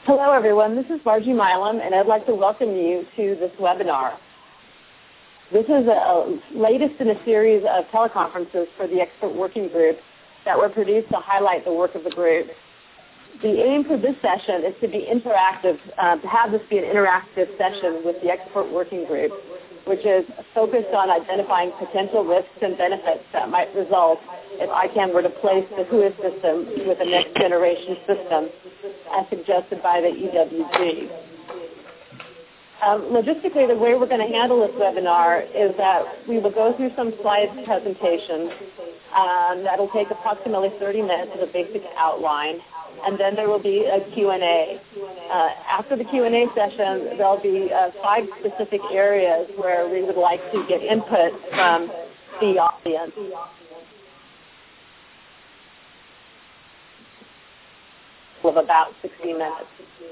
Hello, everyone. This is Margie Milam, and I'd like to welcome you to this webinar. This is the latest in a series of teleconferences for the Expert Working Group that were produced to highlight the work of the group. The aim for this session is to be interactive, to have this be an interactive session with the Expert Working Group, which is focused on identifying potential risks and benefits that might result if ICANN were to place the WHOIS system with a next generation system, as suggested by the EWG. Logistically, the way we're going to handle this webinar is that we will go through some slide presentations. That'll take approximately 30 minutes as a basic outline, and then there will be a Q&A. After the Q&A session, there'll be 5 specific areas where we would like to get input from the audience. Of about 60 minutes.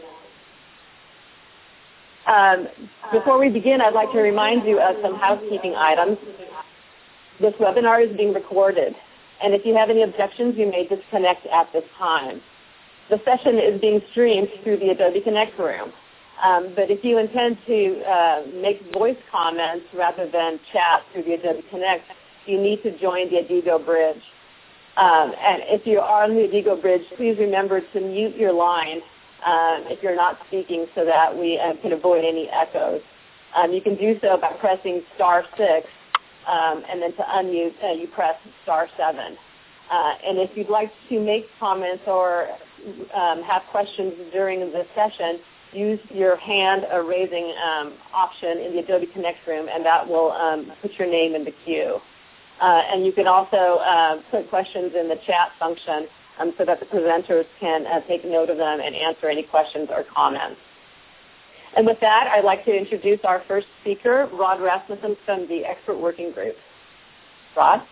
Before we begin, I'd like to remind you of some housekeeping items. This webinar is being recorded, and if you have any objections, you may disconnect at this time. The session is being streamed through the Adobe Connect room, but if you intend to make voice comments rather than chat through the Adobe Connect, you need to join the Adigo bridge. And if you are on the Adigo bridge, please remember to mute your line if you're not speaking so that we can avoid any echoes. You can do so by pressing *6, and then to unmute, you press *7. And if you'd like to make comments or have questions during the session, use your hand raising option in the Adobe Connect room, and that will put your name in the queue. And you can also put questions in the chat function so that the presenters can take note of them and answer any questions or comments. And with that, I'd like to introduce our first speaker, Rod Rasmussen from the Expert Working Group. Rod?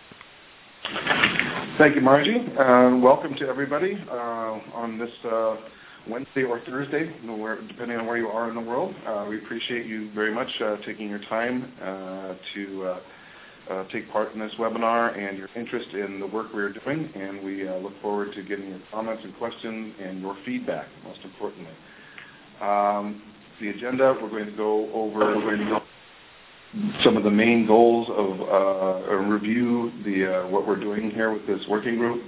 Thank you, Margie. Welcome to everybody on this Wednesday or Thursday, depending on where you are in the world. We appreciate you very much taking your time to take part in this webinar and your interest in the work we're doing, and we look forward to getting your comments and questions and your feedback, most importantly. The agenda, we're going to go over some of the main goals of review what we're doing here with this working group,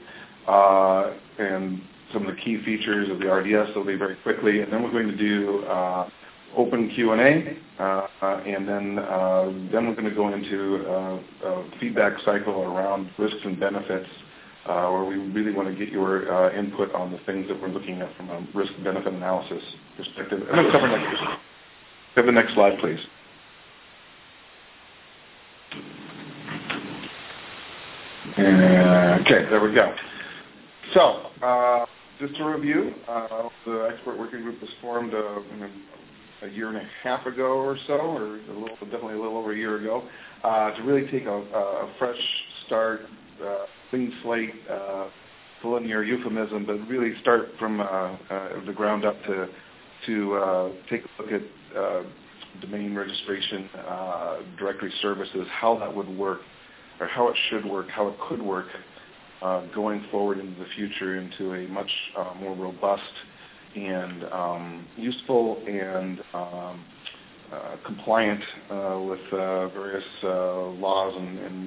and some of the key features of the RDS. It'll be very quickly, and then we're going to do open Q&A, and then we're going to go into a feedback cycle around risks and benefits, where we really want to get your input on the things that we're looking at from a risk-benefit analysis perspective. And then cover next. Have the next slide, please. Okay, there we go. So, just to review, the Expert Working Group was formed a year and a half ago or so, or definitely a little over a year ago, to really take a fresh start, clean slate, full in your euphemism, but really start from the ground up to take a look at domain registration, directory services, how that would work, or how it should work, how it could work going forward into the future into a much more robust and useful and compliant with various laws and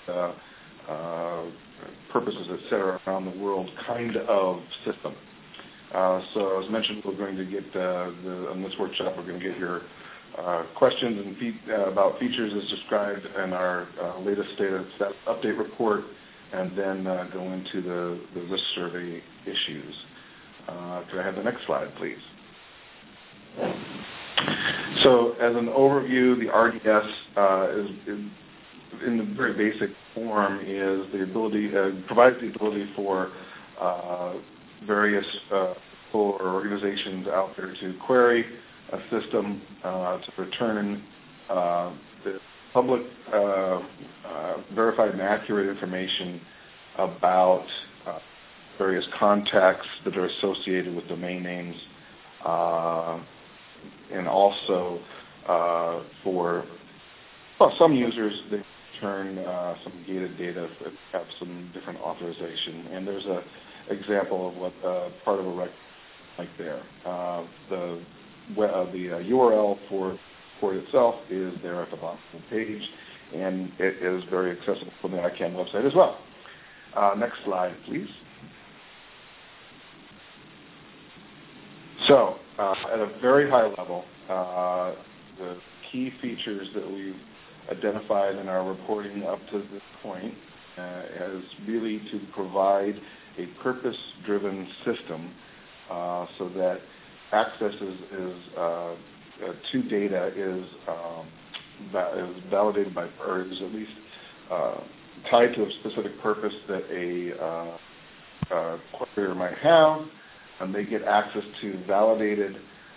purposes, etc., around the world kind of system. So as mentioned, we're going to get on this workshop, we're going to get your questions and about features as described in our latest status update report, and then go into the risk survey issues. Could I have the next slide, please? So as an overview, the RDS is in the very basic form is the ability, provides the ability for various people or organizations out there to query a system to return the public verified and accurate information about various contacts that are associated with domain names, and also for some users, they return some gated data that have some different authorization. And there's an example of what part of a right there. The URL for it itself is there at the bottom of the page, and it is very accessible from the ICANN website as well. Next slide, please. So, at a very high level, the key features that we've identified in our reporting up to this point is really to provide a purpose-driven system so that access to data is validated by, or is at least tied to a specific purpose that a query might have, and they get access to validated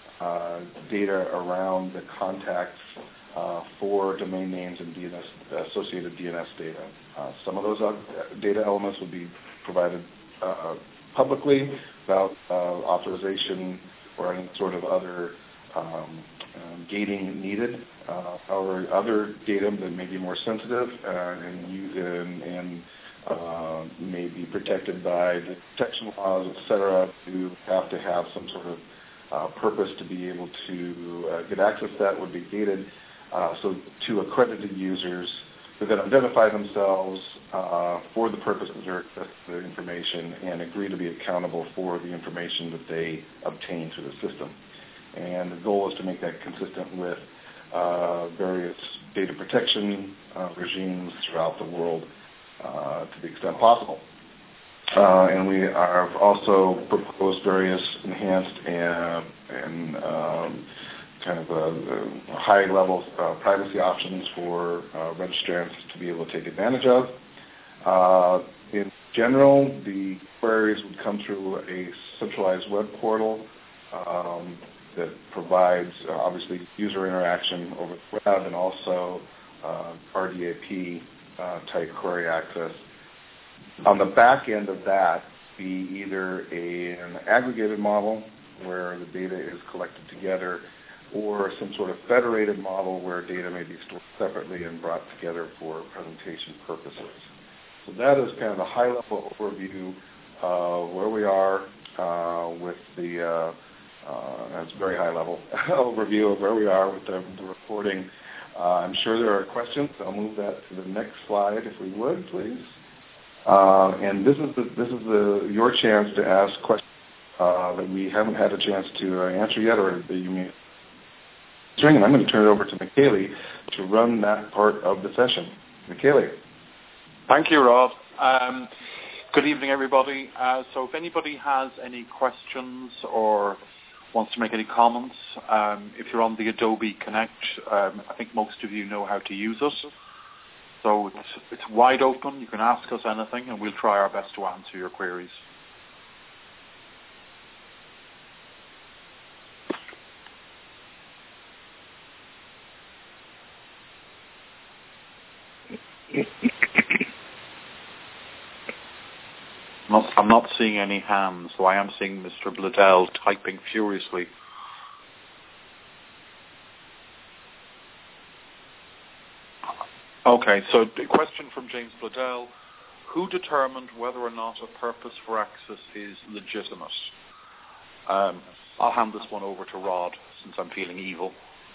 data around the contacts for domain names and associated DNS data. Some of those data elements will be provided publicly without authorization or any sort of other gating needed. However, other data that may be more sensitive and may be protected by the protection laws, etc., you have to have some sort of purpose to be able to get access to that would be gated. So to accredited users who then identify themselves for the purpose of their the information and agree to be accountable for the information that they obtain through the system. And the goal is to make that consistent with various data protection regimes throughout the world to the extent possible. And we have also proposed various enhanced and kind of high-level privacy options for registrants to be able to take advantage of. In general, the queries would come through a centralized web portal that provides, obviously, user interaction over the web and also RDAP type query access. On the back end of that, be either an aggregated model where the data is collected together, or some sort of federated model where data may be stored separately and brought together for presentation purposes. So that is kind of a high-level overview of where we are with the, that's a very high-level overview of where we are with the reporting. I'm sure there are questions. I'll move that to the next slide, if we would, please. And this is your chance to ask questions that we haven't had a chance to answer yet, or that you may. And I'm going to turn it over to Michele to run that part of the session. Michele. Thank you, Rod. Good evening, everybody. So if anybody has any questions or wants to make any comments, if you're on the Adobe Connect, I think most of you know how to use it. So it's wide open. You can ask us anything, and we'll try our best to answer your queries. I'm not seeing any hands, so I am seeing Mr. Bladell typing furiously. Okay, so a question from James Bladell. Who determined whether or not a purpose for access is legitimate? I'll hand this one over to Rod, since I'm feeling evil.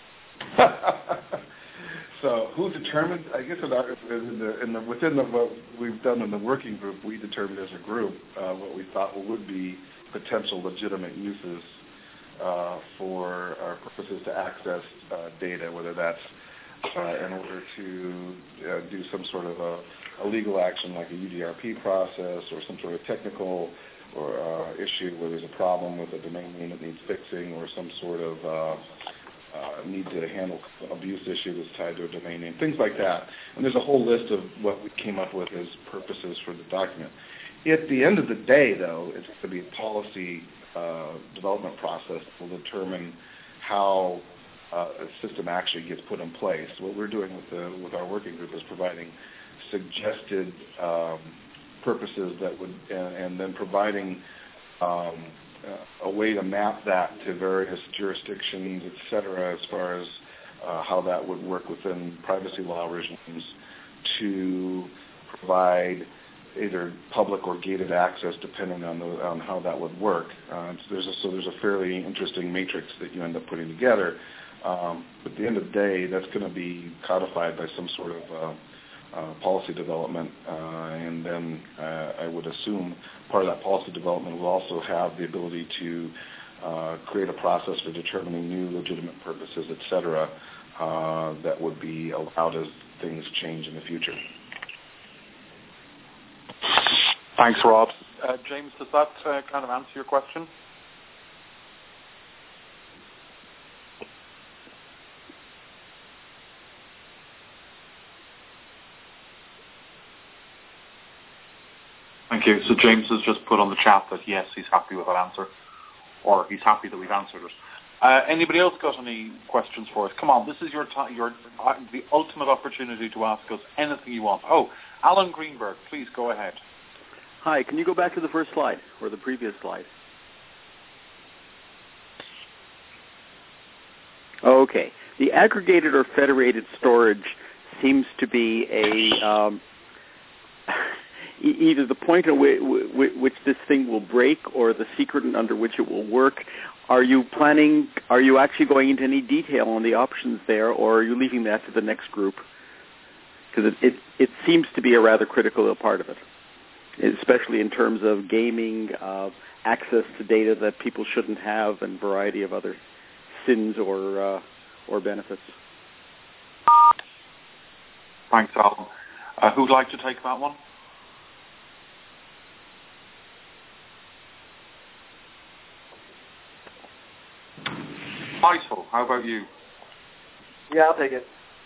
So who determined, I guess within what we've done in the working group, we determined as a group what we thought would be potential legitimate uses for our purposes to access data, whether that's in order to do some sort of a legal action like a UDRP process, or some sort of technical or issue where there's a problem with a domain name that needs fixing, or some sort of need to handle abuse issue that's tied to a domain name, things like that. And there's a whole list of what we came up with as purposes for the document. At the end of the day, though, it's going to be a policy development process that will determine how a system actually gets put in place. What we're doing with our working group is providing suggested purposes that would, and then providing a way to map that to various jurisdictions, et cetera, as far as how that would work within privacy law regimes to provide either public or gated access, depending on how that would work. There's a fairly interesting matrix that you end up putting together. But at the end of the day, that's going to be codified by some sort of policy development, and then I would assume part of that policy development will also have the ability to create a process for determining new legitimate purposes, et cetera, that would be allowed as things change in the future. Thanks, Rob. James, does that kind of answer your question? Thank you. So James has just put on the chat that yes, he's happy with that answer, or he's happy that we've answered it. Anybody else got any questions for us? Come on, this is your the ultimate opportunity to ask us anything you want. Oh, Alan Greenberg, please go ahead. Hi, can you go back to the first slide, or the previous slide? Okay. The aggregated or federated storage seems to be either the point at which this thing will break or the secret under which it will work. Are you actually going into any detail on the options there, or are you leaving that to the next group? Because it seems to be a rather critical part of it, especially in terms of gaming, access to data that people shouldn't have, and a variety of other sins or benefits. Thanks, Alan. Who'd like to take that one? Faisal, how about you? Yeah, I'll take it.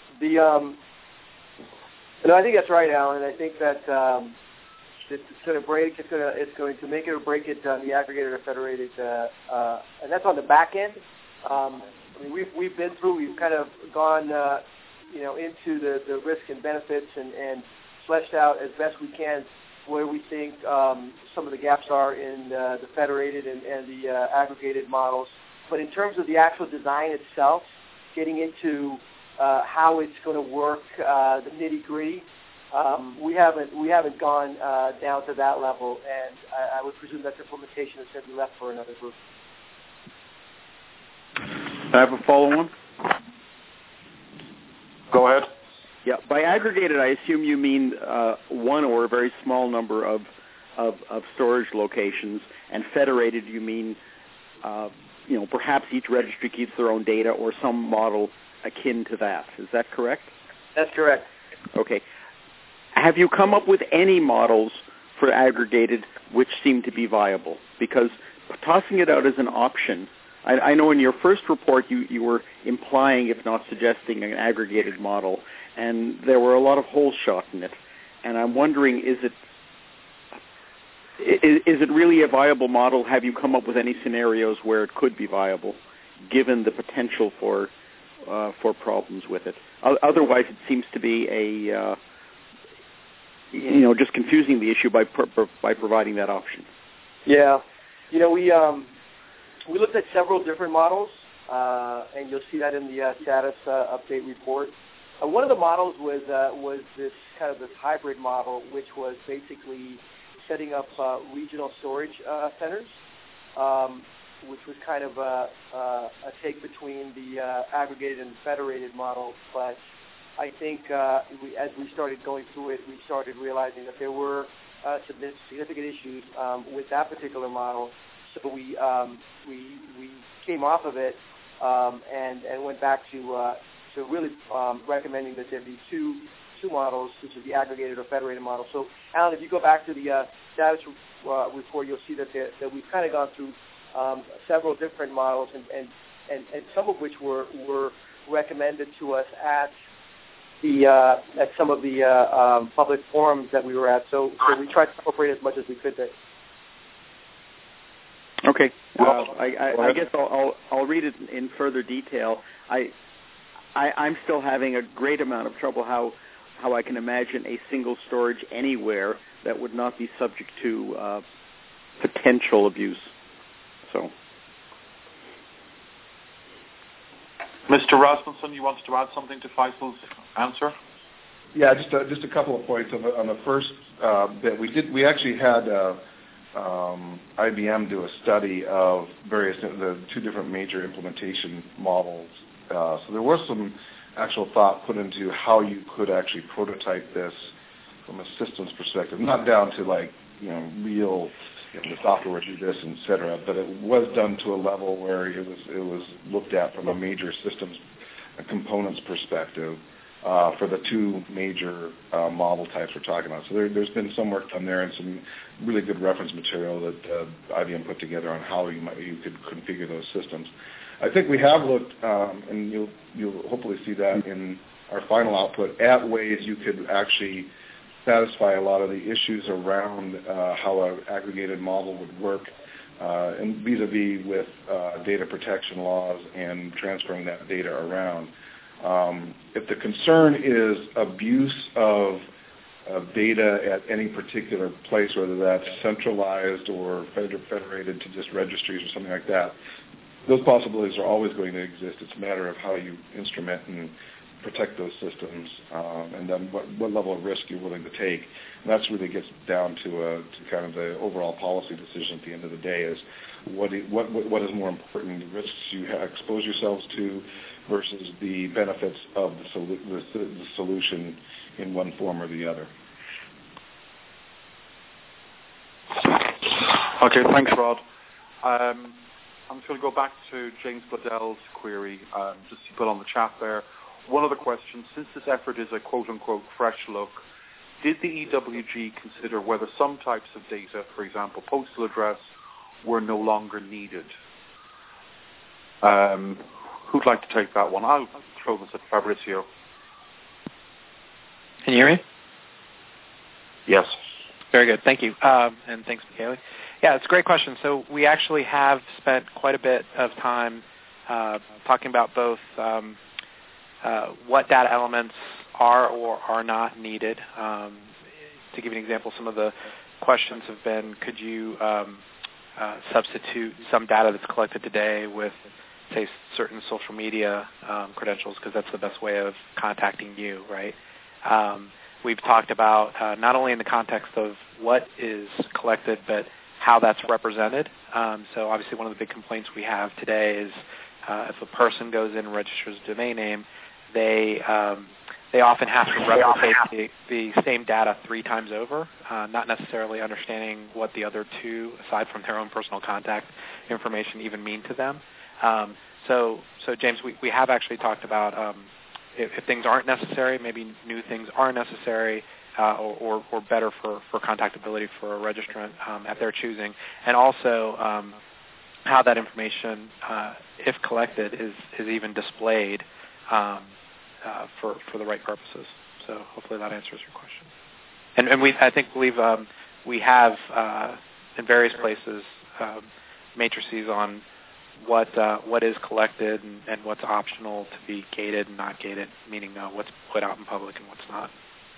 I think that's right, Alan. I think that it's going to break. It's going to make it or break it on the aggregated or federated, and that's on the back end. We've been through. We've kind of gone, into the risk and benefits and fleshed out as best we can where we think some of the gaps are in the federated and the aggregated models. But in terms of the actual design itself, getting into how it's going to work, the nitty-gritty, we haven't gone down to that level, and I would presume that implementation is going to be left for another group. I have a follow-on. Go ahead. Yeah, by aggregated, I assume you mean one or a very small number of storage locations, and federated, you mean perhaps each registry keeps their own data or some model akin to that. Is that correct? That's correct. Okay. Have you come up with any models for aggregated which seem to be viable? Because tossing it out as an option, I know in your first report you were implying, if not suggesting, an aggregated model, and there were a lot of holes shot in it. And I'm wondering, is it really a viable model? Have you come up with any scenarios where it could be viable, given the potential for problems with it? Otherwise, it seems to be just confusing the issue by providing that option. Yeah, we looked at several different models, and you'll see that in the status update report. One of the models was this hybrid model, which was basically setting up regional storage centers, which was kind of a take between the aggregated and federated model. But I think as we started going through it, we started realizing that there were some significant issues with that particular model. So we came off of it and went back to really recommending that there be two models, which is the aggregated or federated model. So, Alan, if you go back to the status report, you'll see that we've kind of gone through several different models, and some of which were recommended to us at some of the public forums that we were at. So we tried to incorporate as much as we could there. Okay. I guess I'll read it in further detail. I'm still having a great amount of trouble how I can imagine a single storage anywhere that would not be subject to potential abuse. So, Mr. Rasmussen, you wanted to add something to Faisal's answer? Yeah, just a couple of points on the first bit. We actually had IBM do a study of the two different major implementation models. So there was some actual thought put into how you could actually prototype this from a systems perspective, not down to real the software would do this, et cetera, but it was done to a level where it was looked at from a major systems components perspective for the two major model types we're talking about. So there's been some work done there and some really good reference material that IBM put together on how you could configure those systems. I think we have looked, and you'll hopefully see that in our final output, at ways you could actually satisfy a lot of the issues around how an aggregated model would work, and vis-a-vis with data protection laws and transferring that data around. If the concern is abuse of data at any particular place, whether that's centralized or federated to just registries or something like that, those possibilities are always going to exist. It's a matter of how you instrument and protect those systems, and then what level of risk you're willing to take. And that's really gets down to kind of the overall policy decision at the end of the day is what is more important, the risks you expose yourselves to versus the benefits of the solution in one form or the other. Okay, thanks, Rod. I'm just going to go back to James Bladell's query, just to put on the chat there. One other question, since this effort is a quote-unquote fresh look, did the EWG consider whether some types of data, for example, postal address, were no longer needed? Who'd like to take that one? I'll throw this at Fabrizio. Can you hear me? Yes. Very good. Thank you. And thanks, Michele. Yeah, it's a great question. So we actually have spent quite a bit of time talking about both what data elements are or are not needed. To give you an example, some of the questions have been, could you substitute some data that's collected today with, say, certain social media credentials, because that's the best way of contacting you, right? We've talked about not only in the context of what is collected, but how that's represented. So obviously one of the big complaints we have today is if a person goes in and registers a domain name, they often have to replicate the same data 3 times over, not necessarily understanding what the other two, aside from their own personal contact information, even mean to them. So James, we have actually talked about if things aren't necessary, maybe new things are necessary, or better for contactability for a registrant at their choosing, and also how that information, if collected, is even displayed for the right purposes. So hopefully that answers your question. And we have in various places matrices on what is collected and what's optional to be gated and not gated, meaning what's put out in public and what's not.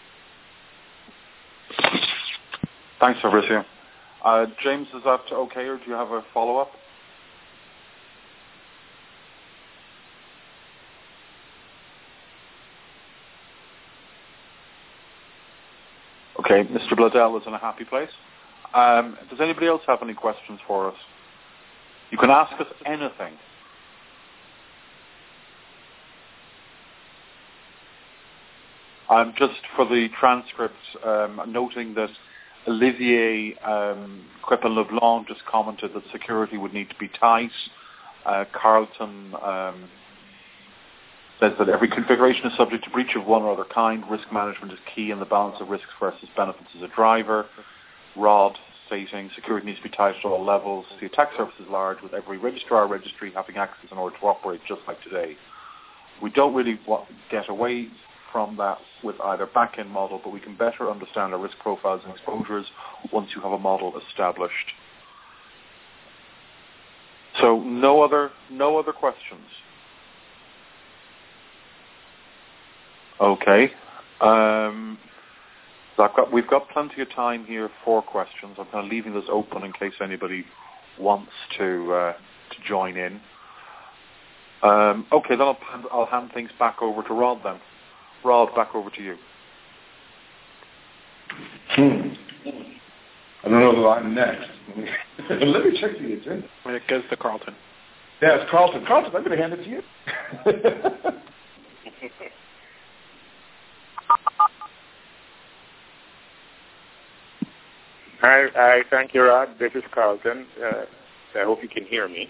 Thanks, Fabrizio. James, is that okay, or do you have a follow-up? Okay, Mr. Bladell is in a happy place. Does anybody else have any questions for us? You can ask us anything. Just for the transcript, noting that Olivier Crepin-Leblanc just commented that security would need to be tight. Carlton says that every configuration is subject to breach of one or other kind. Risk management is key in the balance of risks versus benefits as a driver. Rod stating security needs to be tight at all levels. The attack surface is large, with every registrar or registry having access in order to operate just like today. We don't really get away from that with either back-end model, but we can better understand our risk profiles and exposures once you have a model established. So no other questions. Okay. We've got plenty of time here for questions. I'm kind of leaving this open in case anybody wants to join in. Okay, then I'll hand things back over to Rod then. Rod, back over to you. I don't know who I'm next. Let me check the agenda. It goes to Carlton. Yeah, it's Carlton. Carlton, I'm going to hand it to you. Hi, thank you, Rod. This is Carlton. I hope you can hear me.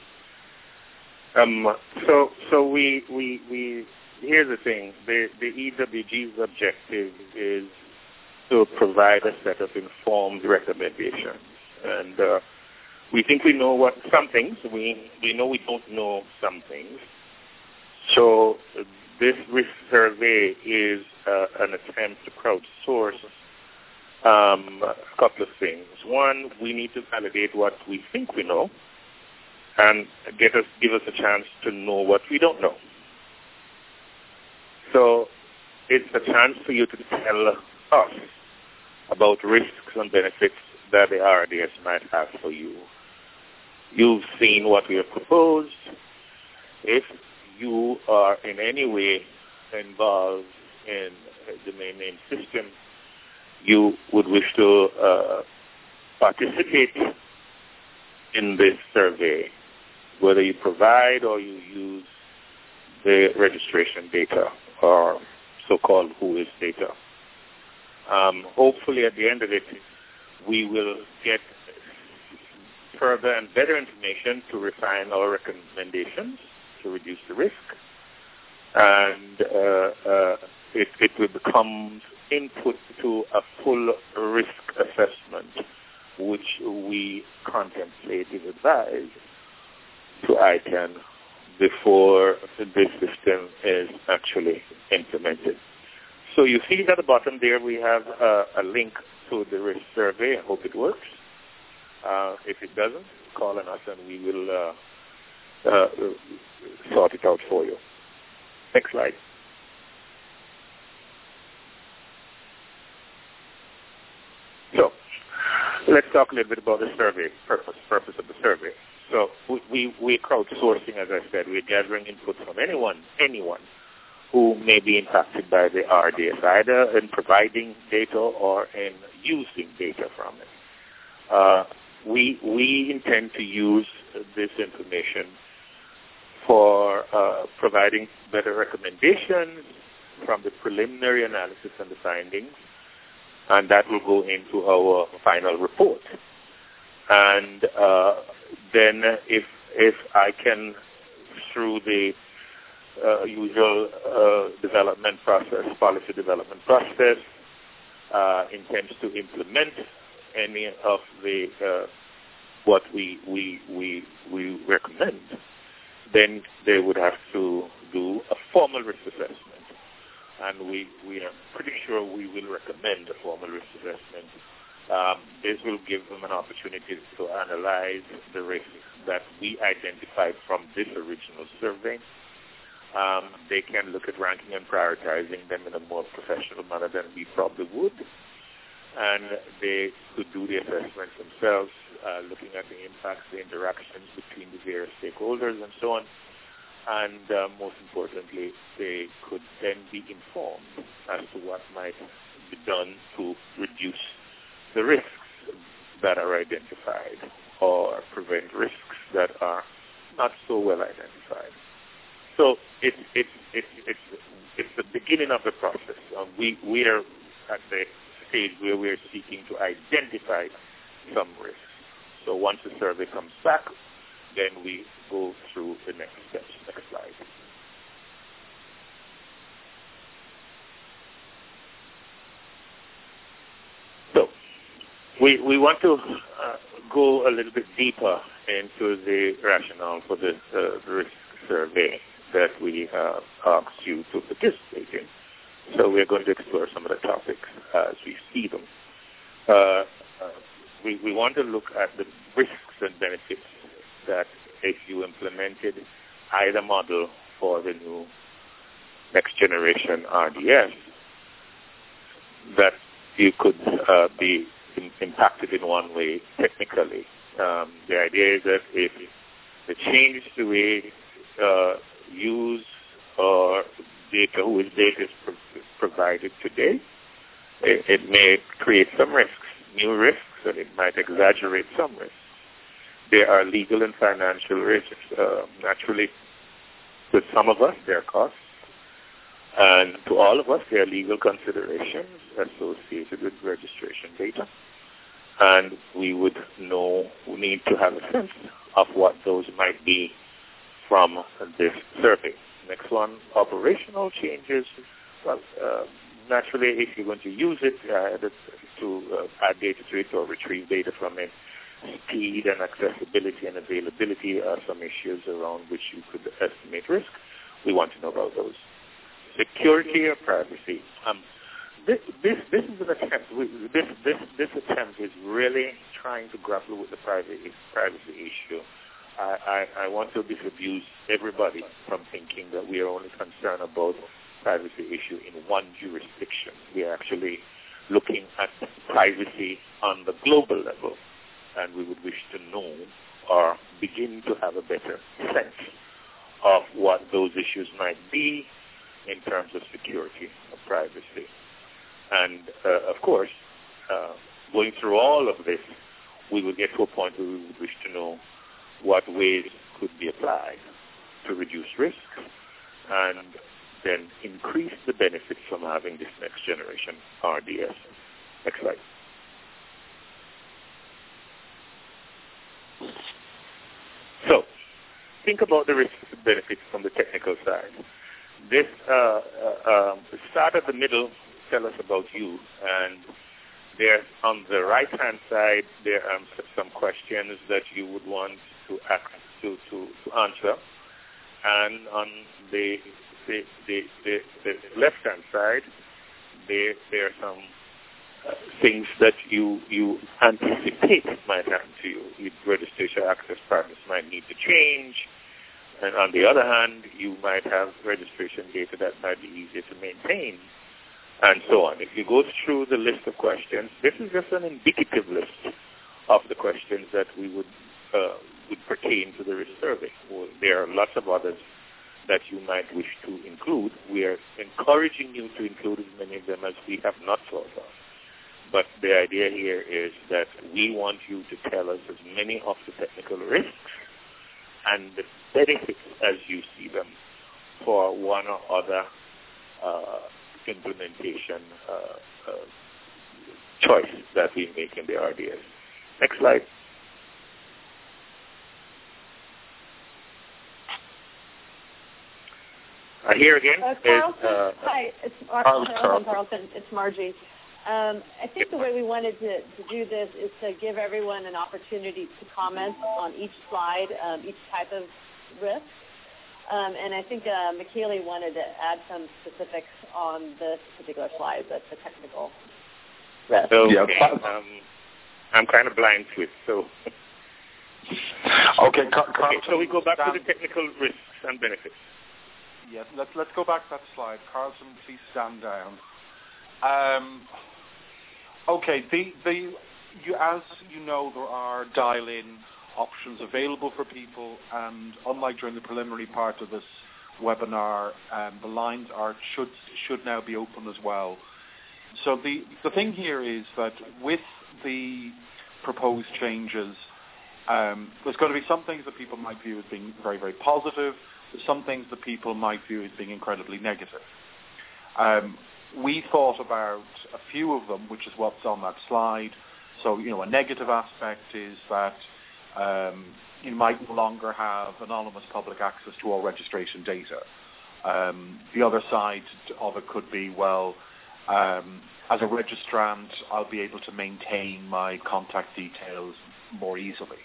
So we here's the thing. The EWG's objective is to provide a set of informed recommendations, and we think we know some things. We know we don't know some things. So this risk survey is an attempt to crowdsource a couple of things. One, we need to validate what we think we know, and give us a chance to know what we don't know. So it's a chance for you to tell us about risks and benefits that the RDS might have for you. You've seen what we have proposed. If you are in any way involved in the domain name system, you would wish to participate in this survey, whether you provide or you use the registration data or so-called WHOIS data. Hopefully at the end of it, we will get further and better information to refine our recommendations to reduce the risk, and it will become input to a full risk assessment, which we contemplate and advise to ICANN before this system is actually implemented. So you see at the bottom there we have a link to the risk survey. I hope it works. If it doesn't, call on us and we will sort it out for you. Next slide. So let's talk a little bit about the survey purpose of the survey. So we're crowdsourcing, as I said. We're gathering input from anyone who may be impacted by the RDS, either in providing data or in using data from it. We intend to use this information for providing better recommendations from the preliminary analysis and the findings, and that will go into our final report. And then if I can, through the usual development process, policy development process, intends to implement any of the what we recommend, then they would have to do a formal risk assessment. And we are pretty sure we will recommend a formal risk assessment. This will give them an opportunity to analyze the risks that we identified from this original survey. They can look at ranking and prioritizing them in a more professional manner than we probably would. And they could do the assessments themselves, looking at the impacts, the interactions between the various stakeholders and so on. And most importantly, they could then be informed as to what might be done to reduce the risks that are identified or prevent risks that are not so well identified. So it's the beginning of the process. We are at the stage where we are seeking to identify some risks. So once the survey comes back, then we go through the next steps. Next slide. So we want to go a little bit deeper into the rationale for the risk survey that we asked you to participate in. So we're going to explore some of the topics as we see them. We want to look at the risks and benefits that if you implemented either model for the new next generation RDS, that you could be impacted in one way technically. The idea is that if the change the way use or data, WHOIS data is provided today, it may create some risks, new risks, and it might exaggerate some risks. There are legal and financial risks. Naturally, with some of us, there are costs. And to all of us, there are legal considerations associated with registration data. And we would need to have a sense of what those might be from this survey. Next one, operational changes. Well, naturally, if you're going to use it to add data to it or retrieve data from it, speed and accessibility and availability are some issues around which you could estimate risk. We want to know about those. Security or privacy. This is an attempt. This attempt is really trying to grapple with the privacy issue. I want to disabuse everybody from thinking that we are only concerned about privacy issue in one jurisdiction. We are actually looking at privacy on the global level, and we would wish to know or begin to have a better sense of what those issues might be in terms of security or privacy. And, of course, going through all of this, we will get to a point where we would wish to know what ways could be applied to reduce risk and then increase the benefits from having this next generation RDS. Next slide. So, think about the risks and benefits from the technical side. This start at the middle, tell us about you, and there on the right-hand side there are some questions that you would want to answer, and on the left-hand side there are some things that you anticipate might happen to you. Your registration access partners might need to change, and on the other hand, you might have registration data that might be easier to maintain, and so on. If you go through the list of questions, this is just an indicative list of the questions that we would pertain to the risk survey. Well, there are lots of others that you might wish to include. We are encouraging you to include as many of them as we have not thought of. But the idea here is that we want you to tell us as many of the technical risks and the benefits as you see them for one or other implementation choice that we make in the RDS. Next slide. Here again Carlton. Hi, it's Carlton. It's Margie. I think the way we wanted to do this is to give everyone an opportunity to comment on each slide, each type of risk. And I think McKeely wanted to add some specifics on this particular slide, the technical risk. So, I'm kind of blind to it, so. Okay, so we go back to the technical risks and benefits. Yes, let's go back to that slide. Carlton, please stand down. Okay, as you know, there are dial-in options available for people, and unlike during the preliminary part of this webinar, the lines should now be open as well. So the thing here is that with the proposed changes, there's going to be some things that people might view as being very, very positive. There's some things that people might view as being incredibly negative. We thought about a few of them, which is what's on that slide. So, a negative aspect is that you might no longer have anonymous public access to all registration data. The other side of it could be, well, as a registrant, I'll be able to maintain my contact details more easily.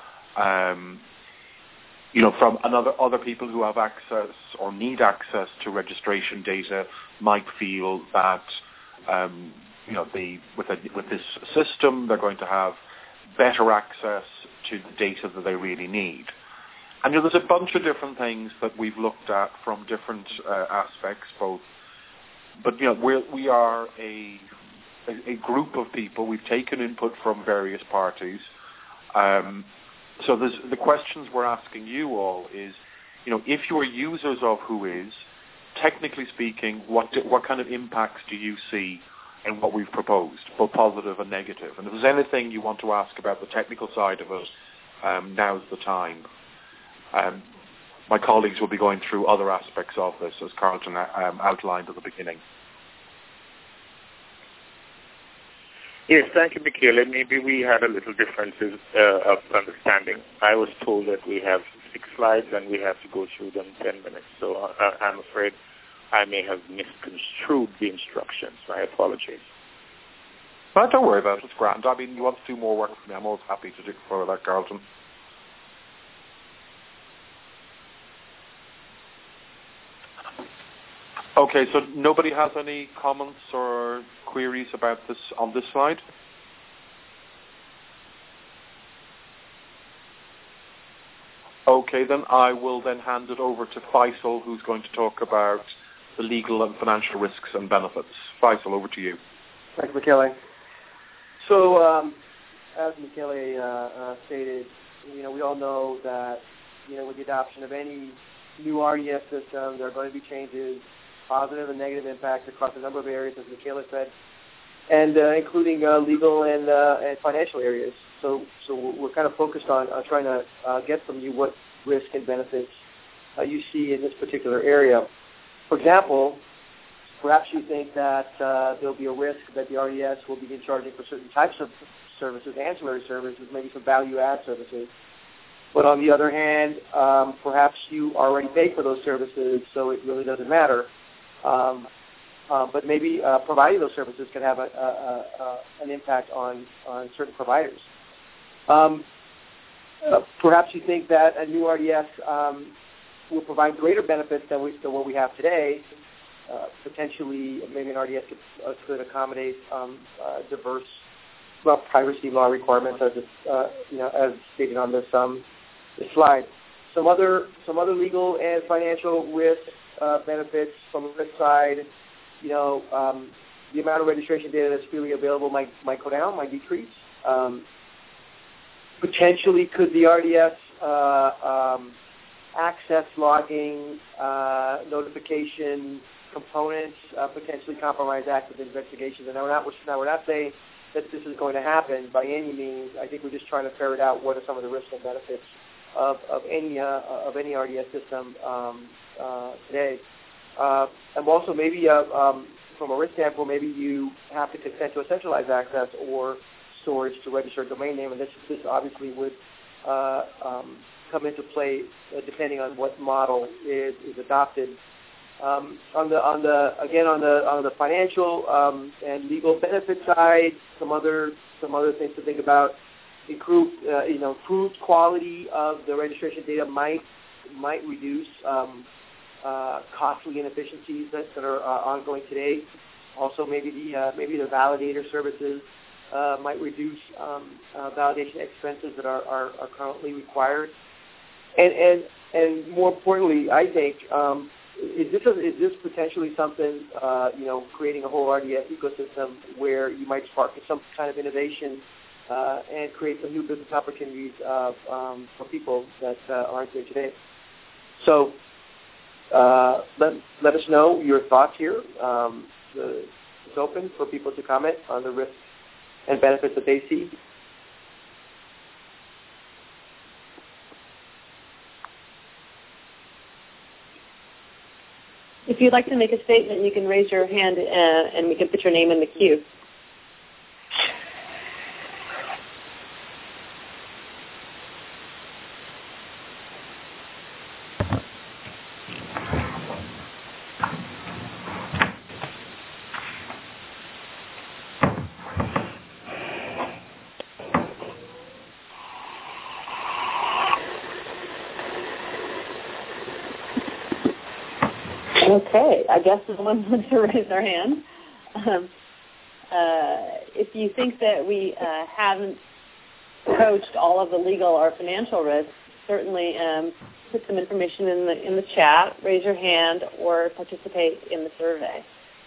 From other people who have access or need access to registration data might feel that, with this system, they're going to have better access to the data that they really need. And there's a bunch of different things that we've looked at from different aspects, both. But we are a group of people. We've taken input from various parties. So the questions we're asking you all is, if you are users of Whois, technically speaking, what kind of impacts do you see in what we've proposed, both positive and negative. And if there's anything you want to ask about the technical side of it, now's the time. My colleagues will be going through other aspects of this, as Carlton outlined at the beginning. Yes, thank you, Michele. Maybe we had a little differences of understanding. I was told that we have 6 slides and we have to go through them 10 minutes. So I'm afraid I may have misconstrued the instructions. I apologize. But don't worry about it. It's grand. I mean, you want to do more work for me. I'm always happy to do for that, Carlton. Okay, so nobody has any comments or queries about this on this slide? Okay, then I will then hand it over to Faisal, who's going to talk about the legal and financial risks and benefits. Faisal, over to you. Thanks, Michele. So, as Michele stated, we all know that, with the adoption of any new RDS system, there are going to be changes, positive and negative impacts across a number of areas, as Michele said, and including legal and financial areas. So we're kind of focused on trying to get from you what risk and benefits you see in this particular area. For example, perhaps you think that there'll be a risk that the RDS will begin charging for certain types of services, ancillary services, maybe some value-add services. But on the other hand, perhaps you already pay for those services, so it really doesn't matter. But maybe providing those services can have an impact on certain providers. Perhaps you think that a new RDS will provide greater benefits than what we have today. Potentially, maybe an RDS could accommodate diverse, privacy law requirements, as stated on this slide. Some other legal and financial risk benefits from the risk side. The amount of registration data that's freely available might go down, might decrease. Potentially, could the RDS access logging, notification components potentially compromise active investigations? And we're not saying that this is going to happen by any means. I think we're just trying to ferret out what are some of the risks and benefits of any RDS system today. And also maybe from a risk standpoint, maybe you have to consent to a centralized access or storage to register a domain name, and this obviously would come into play depending on what model is adopted. On the financial and legal benefit side, some other things to think about. Improved quality of the registration data might reduce costly inefficiencies that are ongoing today. Also, maybe the validator services might reduce validation expenses that are currently required. And more importantly, I think, is this potentially something, creating a whole RDS ecosystem where you might spark some kind of innovation and create some new business opportunities for people that aren't there today. So let us know your thoughts here. It's open for people to comment on the risks and benefits that they see. If you'd like to make a statement, you can raise your hand and we can put your name in the queue. Okay, I guess no one wants to raise their hand. If you think that we haven't coached all of the legal or financial risks, certainly put some information in the chat, raise your hand, or participate in the survey.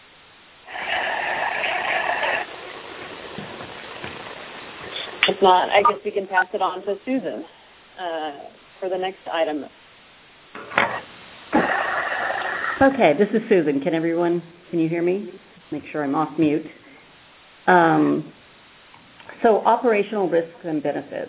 If not, I guess we can pass it on to Susan for the next item. Okay, this is Susan. Can you hear me? Make sure I'm off mute. So operational risks and benefits.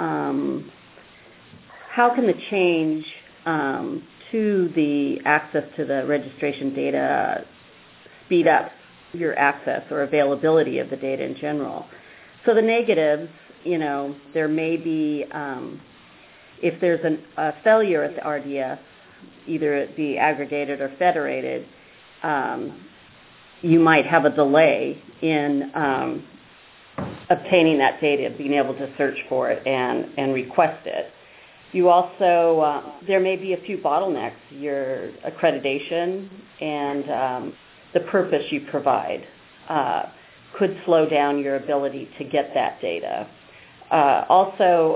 How can the change to the access to the registration data speed up your access or availability of the data in general? So the negatives, there may be, if there's a failure at the RDS, either it be aggregated or federated, you might have a delay in obtaining that data, being able to search for it and request it. You also, there may be a few bottlenecks. Your accreditation and the purpose you provide could slow down your ability to get that data. Also,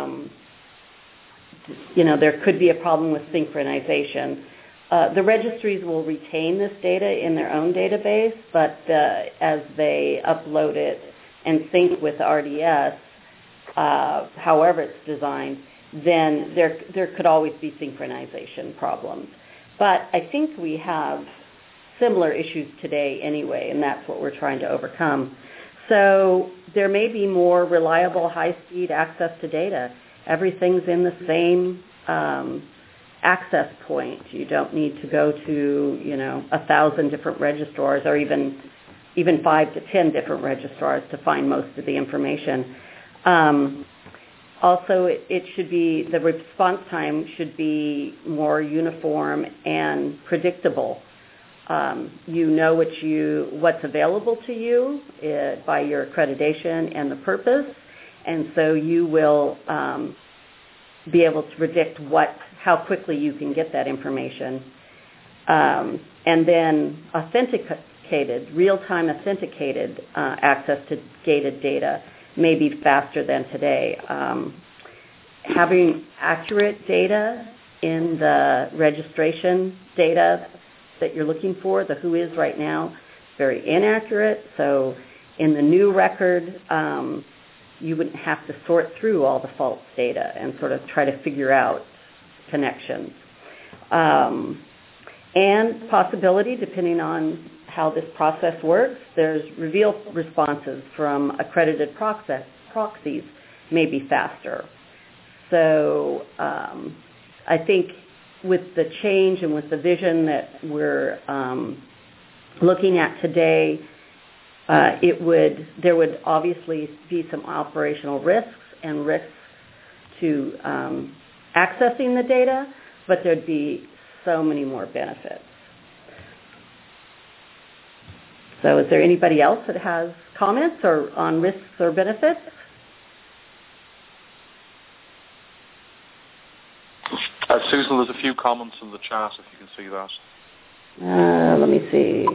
there could be a problem with synchronization. The registries will retain this data in their own database, but as they upload it and sync with RDS, however it's designed, then there could always be synchronization problems. But I think we have similar issues today anyway, and that's what we're trying to overcome. So there may be more reliable, high-speed access to data. Everything's in the same access point. You don't need to go to 1,000 different registrars or even 5 to 10 different registrars to find most of the information. Also, it should be, the response time should be more uniform and predictable. You know what's available to you by your accreditation and the purpose, and so you will be able to predict how quickly you can get that information. And then real-time authenticated access to gated data may be faster than today. Having accurate data in the registration data that you're looking for, the who is right now, very inaccurate. So in the new record, you wouldn't have to sort through all the false data and sort of try to figure out connections. And possibility, depending on how this process works, there's reveal responses from accredited proxies may be faster. So I think with the change and with the vision that we're looking at today, there would obviously be some operational risks and risks to accessing the data, but there'd be so many more benefits. So is there anybody else that has comments or on risks or benefits? Susan, there's a few comments in the chat if you can see that. Let me see.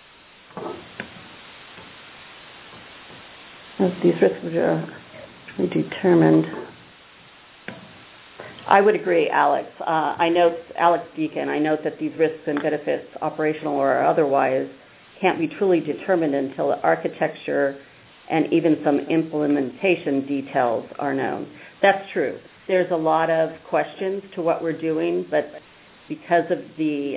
As these risks are determined. I would agree, Alex. Alex Deacon, I note that these risks and benefits, operational or otherwise, can't be truly determined until the architecture and even some implementation details are known. That's true. There's a lot of questions to what we're doing, but because of the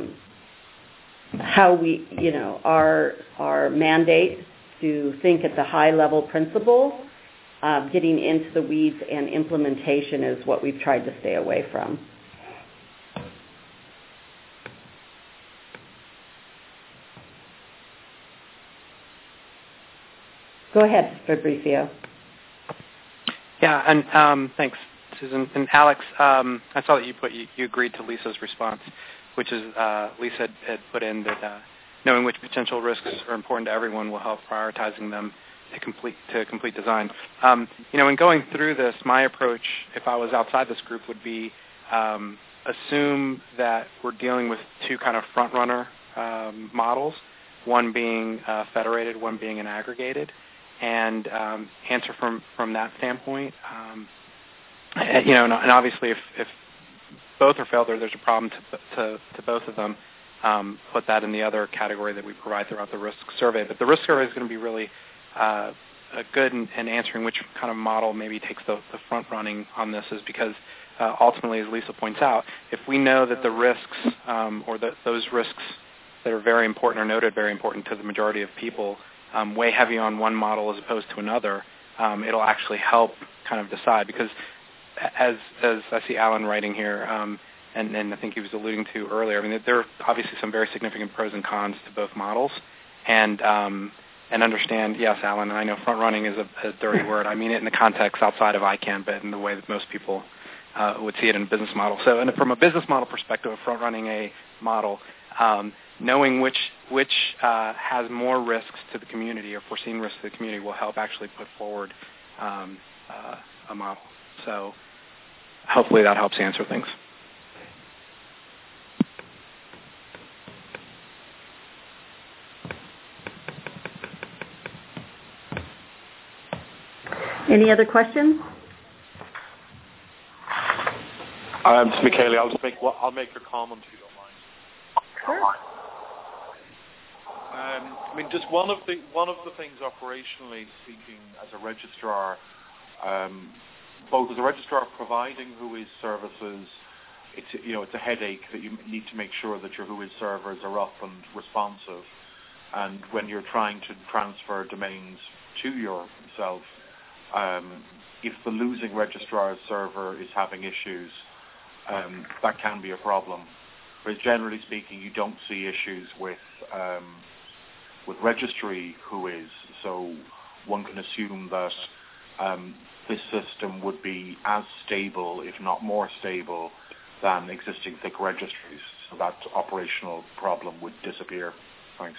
how we, our mandate to think at the high level principle, getting into the weeds and implementation is what we've tried to stay away from. Go ahead, Fabrizio. Yeah, and thanks, Susan. And Alex, I saw that you agreed to Lisa's response, which is Lisa had put in that knowing which potential risks are important to everyone will help prioritizing them to complete design. In going through this, my approach, if I was outside this group, would be assume that we're dealing with two kind of front-runner models, one being federated, one being an aggregated, and answer from that standpoint. And obviously, if both are failed, there's a problem to both of them. Put that in the other category that we provide throughout the risk survey. But the risk survey is going to be really good in answering which kind of model maybe takes the front running on this, is because ultimately, as Lisa points out, if we know that the risks or those risks that are very important or noted very important to the majority of people weigh heavy on one model as opposed to another, it'll actually help kind of decide. Because as I see Alan writing here, and I think he was alluding to earlier, I mean, there are obviously some very significant pros and cons to both models. And understand, yes, Alan, I know front-running is a dirty word. I mean it in the context outside of ICANN, but in the way that most people would see it in a business model. So and from a business model perspective of front-running a model, knowing which has more risks to the community or foreseen risks to the community will help actually put forward a model. So hopefully that helps answer things. Any other questions? Michele, I'll make your comment if you don't mind. Sure. I mean, just one of the things operationally speaking, as a registrar, both as a registrar providing WHOIS services, it's a headache that you need to make sure that your WHOIS servers are up and responsive, and when you're trying to transfer domains to yourself, if the losing registrar's server is having issues, that can be a problem. Whereas generally speaking, you don't see issues with registry WHOIS, so one can assume that this system would be as stable, if not more stable, than existing thick registries. So that operational problem would disappear. Thanks.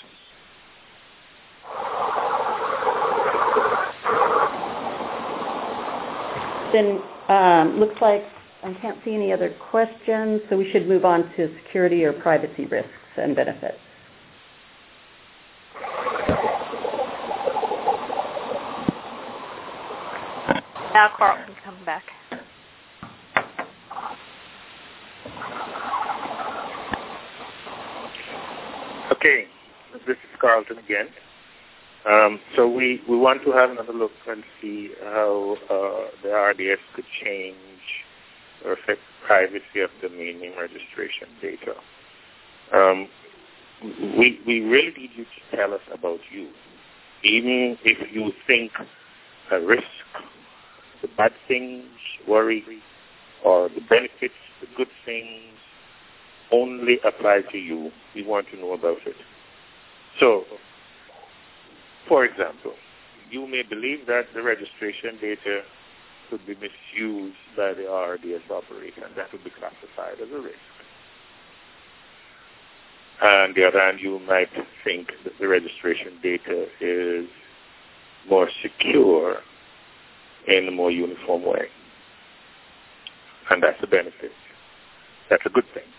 Then looks like I can't see any other questions, so we should move on to security or privacy risks and benefits. Now Carlton's coming back. Okay, this is Carlton again. So we want to have another look and see how the RDS could change or affect privacy of domain name registration data. We really need you to tell us about you. Even if you think a risk, the bad things, worry, or the benefits, the good things, only apply to you. We want to know about it. So, for example, you may believe that the registration data could be misused by the RDS operator, and that would be classified as a risk. On the other hand, you might think that the registration data is more secure in a more uniform way. And that's a benefit. That's a good thing.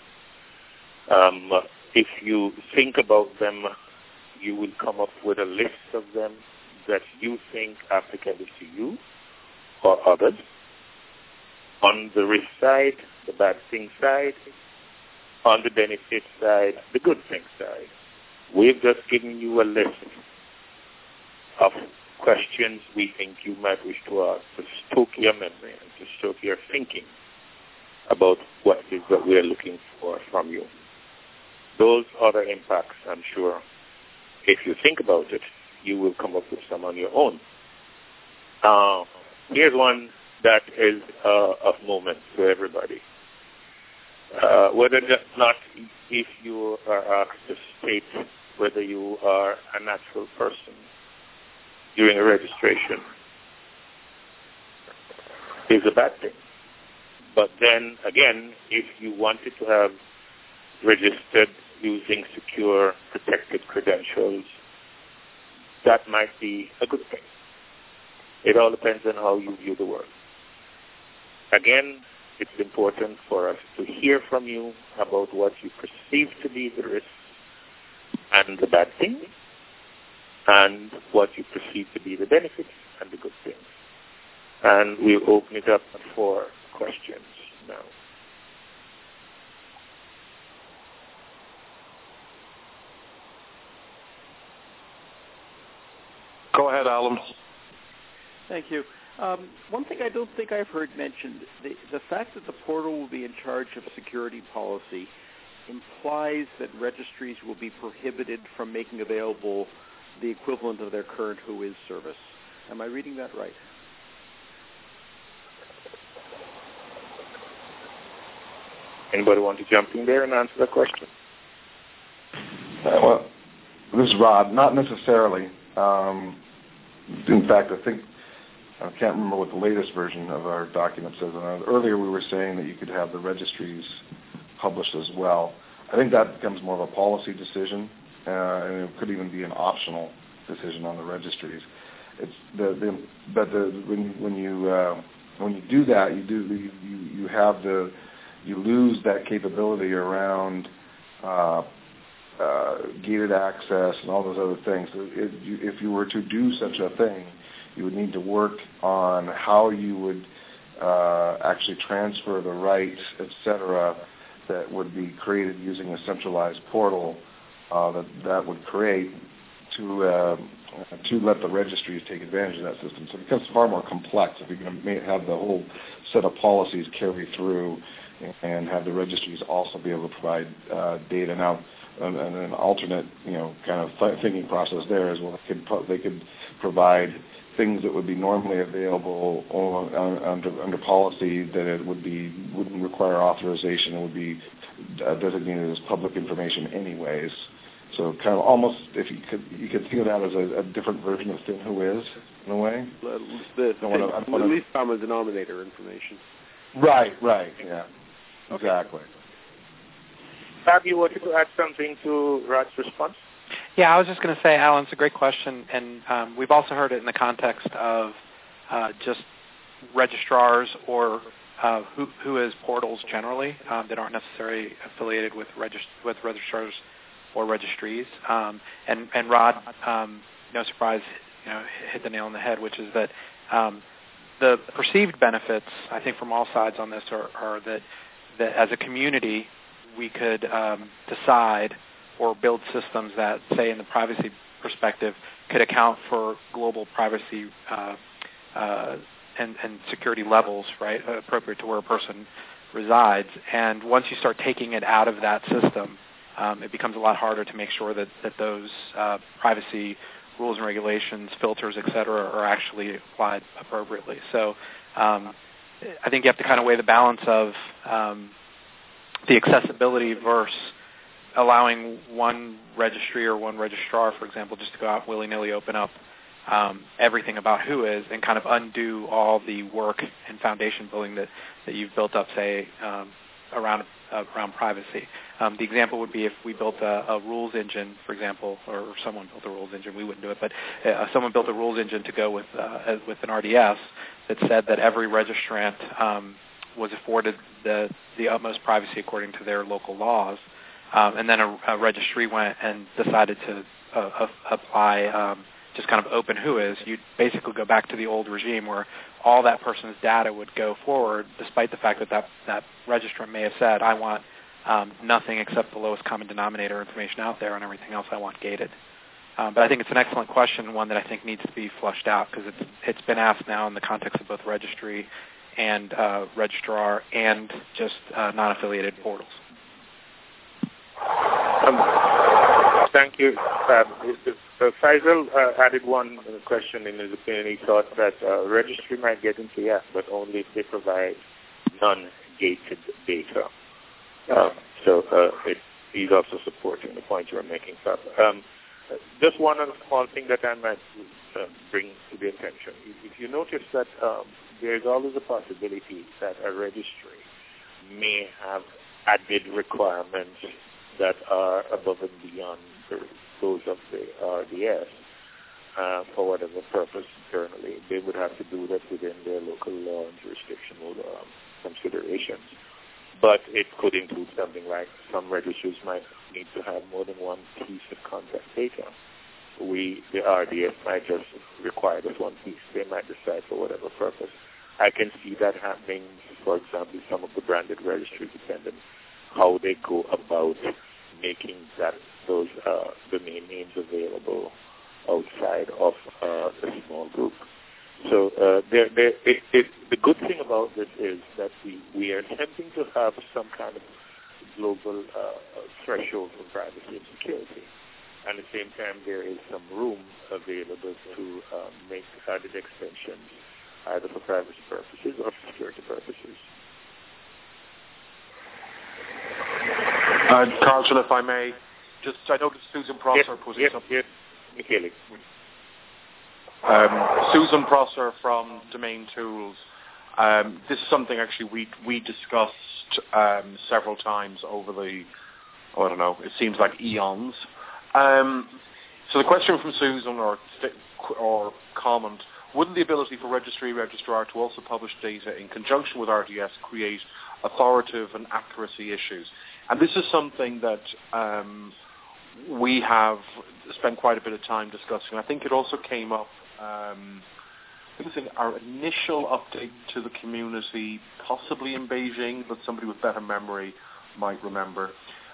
If you think about them, you will come up with a list of them that you think applicable to you or others. On the risk side, the bad thing side. On the benefit side, the good thing side. We've just given you a list of questions we think you might wish to ask to stoke your memory and to stoke your thinking about what it is that we are looking for from you. Those other impacts, I'm sure, if you think about it, you will come up with some on your own. Here's one that is of moment to everybody. Whether or not if you are asked to state whether you are a natural person during a registration is a bad thing. But then again, if you wanted to have registered using secure, protected credentials, that might be a good thing. It all depends on how you view the world. Again, it's important for us to hear from you about what you perceive to be the risks and the bad things, and what you perceive to be the benefits and the good things. And we'll open it up for questions now. Go ahead, Alan. Thank you. One thing I don't think I've heard mentioned, the fact that the portal will be in charge of security policy implies that registries will be prohibited from making available the equivalent of their current Whois service. Am I reading that right? Anybody want to jump in there and answer that question? Well, this is Rod. Not necessarily. In fact, I can't remember what the latest version of our document says. Earlier we were saying that you could have the registries published as well. I think that becomes more of a policy decision, and it could even be an optional decision on the registries. When you do that, you lose that capability around gated access and all those other things. So if you were to do such a thing, you would need to work on how you would actually transfer the rights, etc., that would be created using a centralized portal that would create to let the registries take advantage of that system. So it becomes far more complex if you're going to have the whole set of policies carry through and have the registries also be able to provide data. Now, and an alternate, kind of thinking process there is, well, they could provide things that would be normally available under policy that it wouldn't require authorization. It would be designated as public information anyways. So kind of almost, if you could think of that as a different version of Whois in a way. The least common denominator information. Right, yeah, exactly. Fab, you wanted to add something to Rod's response? Yeah, I was just going to say, Alan, it's a great question, and we've also heard it in the context of just registrars or Whois portals generally that aren't necessarily affiliated with registrars or registries. And Rod, no surprise, hit the nail on the head, which is that the perceived benefits, I think, from all sides on this are that as a community we could decide or build systems that, say, in the privacy perspective, could account for global privacy and security levels, right, appropriate to where a person resides. And once you start taking it out of that system, it becomes a lot harder to make sure that those privacy rules and regulations, filters, et cetera, are actually applied appropriately. So I think you have to kind of weigh the balance of the accessibility versus allowing one registry or one registrar, for example, just to go out and willy-nilly open up everything about Whois and kind of undo all the work and foundation building that you've built up, say, around privacy. The example would be if we built a rules engine, for example, or someone built a rules engine. We wouldn't do it, but someone built a rules engine to go with an RDS that said that every registrant was afforded the utmost privacy according to their local laws. And then a registry went and decided to apply just kind of open Whois. You'd basically go back to the old regime where all that person's data would go forward, despite the fact that registrant may have said, I want nothing except the lowest common denominator information out there, and everything else I want gated. But I think it's an excellent question, one that I think needs to be flushed out, because it's been asked now in the context of both registry and registrar and just non-affiliated portals. Thank you. Faisal added one question in his opinion. He thought that registry might get into yes, but only if they provide non-gated data. He's also supporting the point you were making, Fab. Just one other small thing that I might bring to the attention. If you notice that there is always a possibility that a registry may have added requirements that are above and beyond those of the RDS for whatever purpose internally. They would have to do that within their local law and jurisdictional considerations. But it could include something like some registries might need to have more than one piece of contact data. The RDS might just require this one piece. They might decide for whatever purpose. I can see that happening, for example, some of the branded registries, depending how they go about making those domain names available outside of a small group. So the good thing about this is that we are attempting to have some kind of global threshold for privacy and security. and at the same time there is some room available to make added extensions, either for privacy purposes or for security purposes. Carlton, if I may, I noticed Susan Prosser putting something. Yes, Michele. Susan Prosser from Domain Tools. This is something actually we discussed several times over it seems like eons. So the question from Susan or comment, wouldn't the ability for registrar to also publish data in conjunction with RDS create authoritative and accuracy issues? And this is something that we have spent quite a bit of time discussing. I think it also came up it was in our initial update to the community, possibly in Beijing, but somebody with better memory might remember.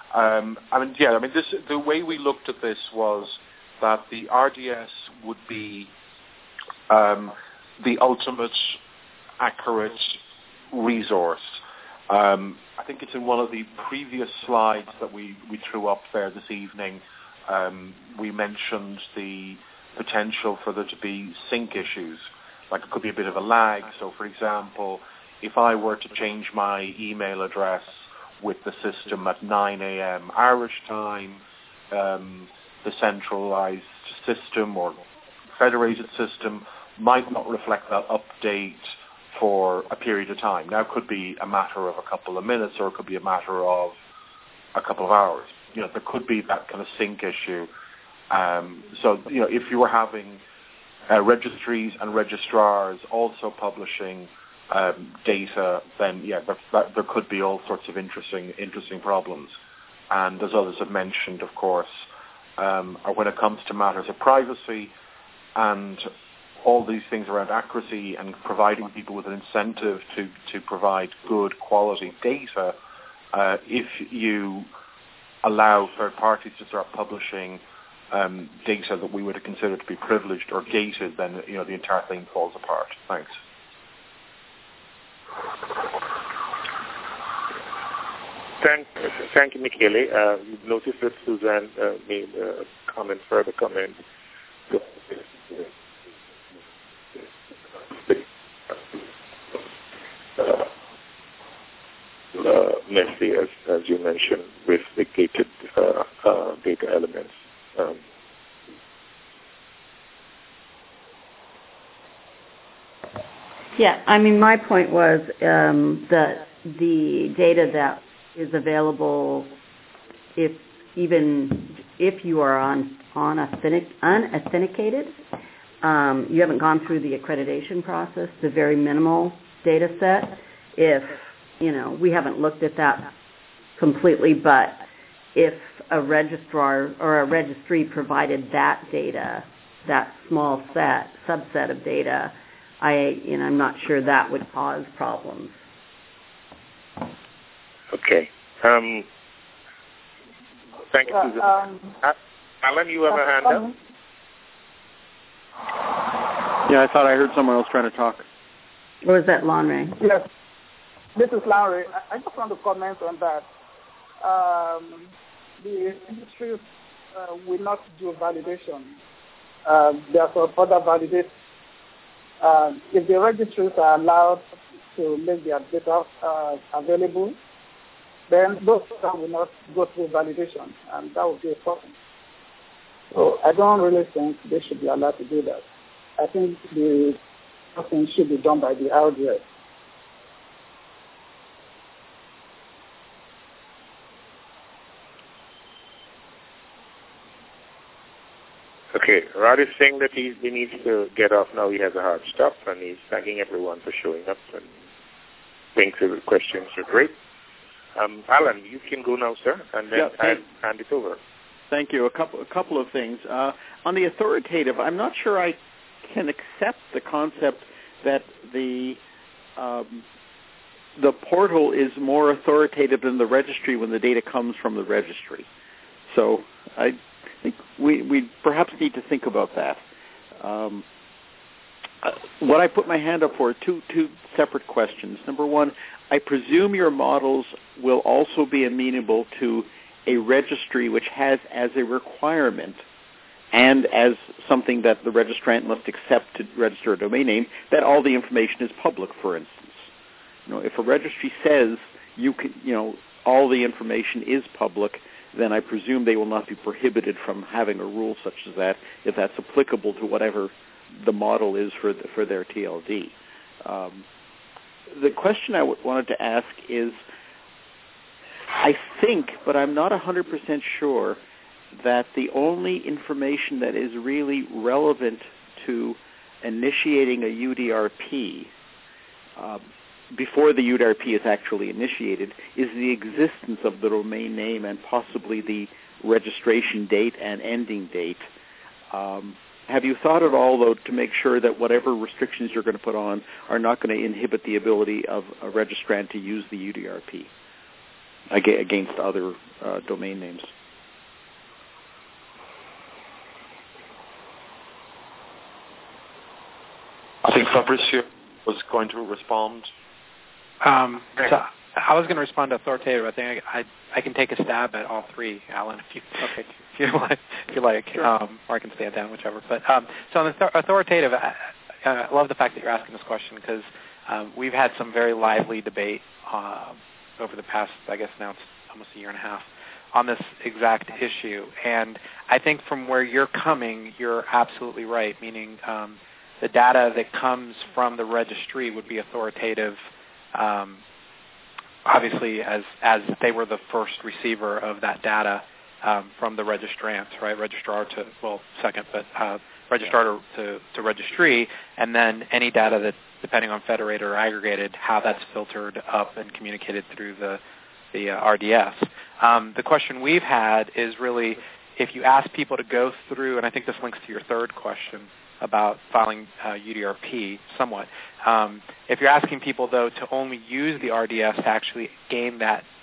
The way we looked at this was that the RDS would be the ultimate accurate resource. I think it's in one of the previous slides that we threw up there this evening. We mentioned the potential for there to be sync issues. Like it could be a bit of a lag. So, for example, if I were to change my email address with the system at 9 a.m. Irish time, the centralized system or federated system might not reflect that update for a period of time. Now, it could be a matter of a couple of minutes or it could be a matter of a couple of hours. There could be that kind of sync issue. If you were having registries and registrars also publishing data, then there could be all sorts of interesting problems. And as others have mentioned, of course, when it comes to matters of privacy and all these things around accuracy and providing people with an incentive to provide good quality data, if you allow third parties to start publishing data that we would consider to be privileged or gated, then the entire thing falls apart. Thanks. Thank you, Michele. You've noticed that Suzanne made a further comment. Messy, as you mentioned, with the gated data elements. My point was that the data that is available, if you are unauthenticated, you haven't gone through the accreditation process, the very minimal data set. If we haven't looked at that completely, but if a registrar or a registry provided that data, that small subset of data, I'm not sure that would cause problems. Okay. Thank you, Susan. Alan, you have a hand up? Yeah, I thought I heard someone else trying to talk. Or was that Lanre? Yes. This is Lanre. I just want to comment on that. The industry will not do validation. There are some other validators. If the registries are allowed to make their data available, then those will not go through validation, and that would be a problem. So I don't really think they should be allowed to do that. I think the thing should be done by the RDS. Okay, Rod is saying that he needs to get off now. He has a hard stop, and he's thanking everyone for showing up and thinks the questions are great. Alan, you can go now, sir, and then hand it over. Thank you. A couple of things. On the authoritative, I'm not sure I can accept the concept that the portal is more authoritative than the registry when the data comes from the registry. So I think we perhaps need to think about that. What I put my hand up for, two separate questions. Number one, I presume your models will also be amenable to a registry which has as a requirement and as something that the registrant must accept to register a domain name, that all the information is public, for instance. If a registry says all the information is public, then I presume they will not be prohibited from having a rule such as that if that's applicable to whatever the model is for their TLD. The question I wanted to ask is, I think, but I'm not 100% sure, that the only information that is really relevant to initiating a UDRP before the UDRP is actually initiated is the existence of the domain name and possibly the registration date and ending date. Have you thought at all, though, to make sure that whatever restrictions you're going to put on are not going to inhibit the ability of a registrant to use the UDRP against other domain names? I think Fabrizio was going to respond. So I was going to respond to authoritative. I think I can take a stab at all three, Alan, if you like, sure. Or I can stand down, whichever. But so on the authoritative, I love the fact that you're asking this question because we've had some very lively debate over the past, I guess now it's almost a year and a half, on this exact issue. And I think from where you're coming, you're absolutely right, meaning the data that comes from the registry would be authoritative, obviously as they were the first receiver of that data from the registrant, right? Registrar to, second, but registrar to registry, and then any data that, depending on federated or aggregated, how that's filtered up and communicated through the RDS. The question we've had is really, if you ask people to go through, and I think this links to your third question about filing UDRP somewhat. If you're asking people, though, to only use the RDS to actually gain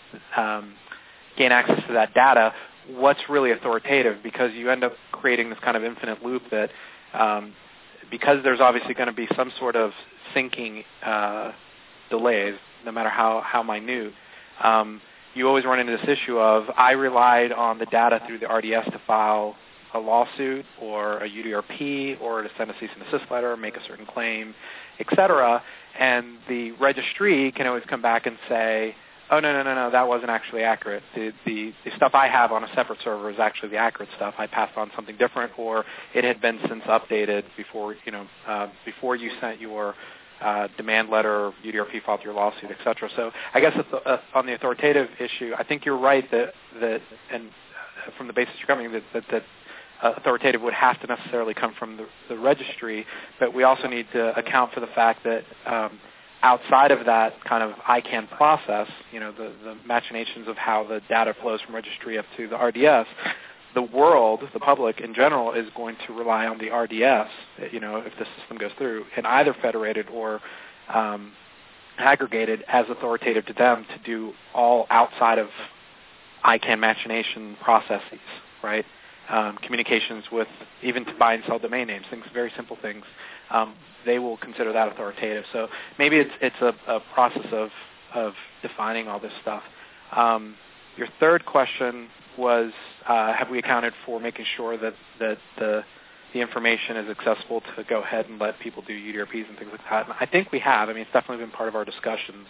access to that data, what's really authoritative? Because you end up creating this kind of infinite loop that, because there's obviously going to be some sort of syncing delays, no matter how minute, you always run into this issue of, I relied on the data through the RDS to file a lawsuit or a UDRP or to send a cease and desist letter, make a certain claim, etc. And the registry can always come back and say, oh, no, that wasn't actually accurate. The stuff I have on a separate server is actually the accurate stuff. I passed on something different, or it had been since updated before you sent your demand letter, UDRP filed your lawsuit, etc. So I guess on the authoritative issue, I think you're right that and from the basis you're coming, that authoritative would have to necessarily come from the registry, but we also need to account for the fact that outside of that kind of ICANN process, the machinations of how the data flows from registry up to the RDS, the world, the public in general, is going to rely on the RDS, if the system goes through, and either federated or aggregated as authoritative to them to do all outside of ICANN machination processes, right? Communications with, even to buy and sell domain names, things, very simple things. They will consider that authoritative. So maybe it's a process of defining all this stuff. Your third question was, have we accounted for making sure that the information is accessible to go ahead and let people do UDRPs and things like that? And I think we have. I mean, it's definitely been part of our discussions.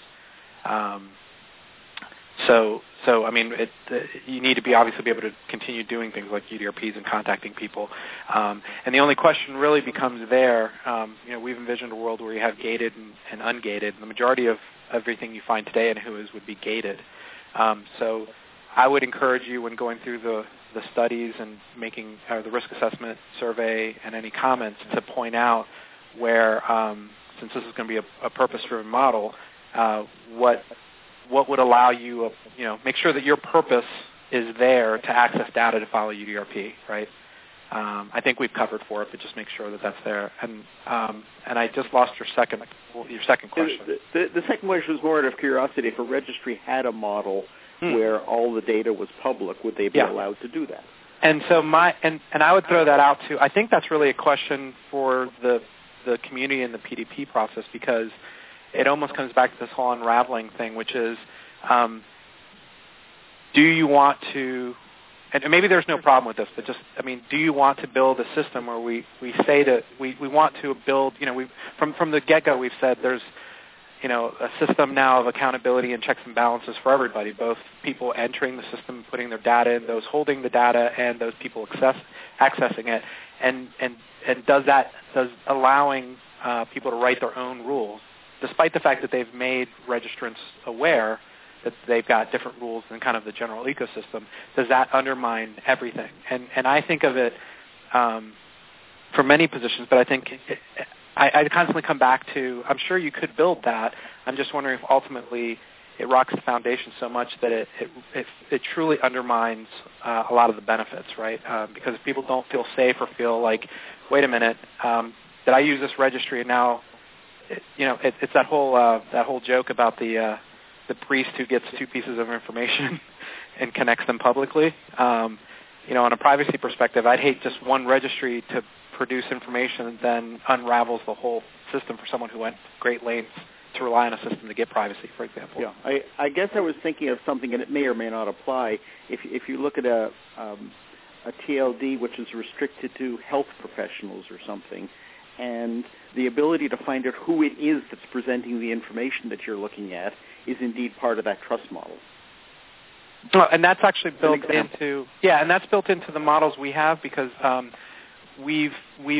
So I mean, you need to obviously be able to continue doing things like UDRPs and contacting people. And the only question really becomes there. We've envisioned a world where you have gated and ungated. The majority of everything you find today in WHOIS would be gated. So I would encourage you, when going through the studies and making the risk assessment survey and any comments, to point out where, since this is going to be a purpose-driven model, what would allow you, make sure that your purpose is there to access data to file a UDRP, right? I think we've covered for it, but just make sure that that's there. And I just lost your second question. The second question was more out of curiosity. If a registry had a model where all the data was public, would they be allowed to do that? And so and I would throw that out too. I think that's really a question for the community and the PDP process, because it almost comes back to this whole unraveling thing, which is, do you want to, and maybe there's no problem with this, but just, I mean, do you want to build a system where we say that we want to build, from the get-go we've said there's, a system now of accountability and checks and balances for everybody, both people entering the system, putting their data in, those holding the data, and those people accessing it. And does allowing people to write their own rules, despite the fact that they've made registrants aware that they've got different rules than kind of the general ecosystem, does that undermine everything? And I think of it for many positions, but I think I constantly come back to, I'm sure you could build that. I'm just wondering if ultimately it rocks the foundation so much that it truly undermines a lot of the benefits, right? Because if people don't feel safe or feel like, wait a minute, did I use this registry and now, it's that whole joke about the priest who gets two pieces of information and connects them publicly. On a privacy perspective, I'd hate just one registry to produce information and then unravels the whole system for someone who went great lengths to rely on a system to get privacy, for example. Yeah, I guess I was thinking of something, and it may or may not apply. If you look at a TLD, which is restricted to health professionals or something, and the ability to find out who it is that's presenting the information that you're looking at is indeed part of that trust model. And that's actually built into the models we have, because you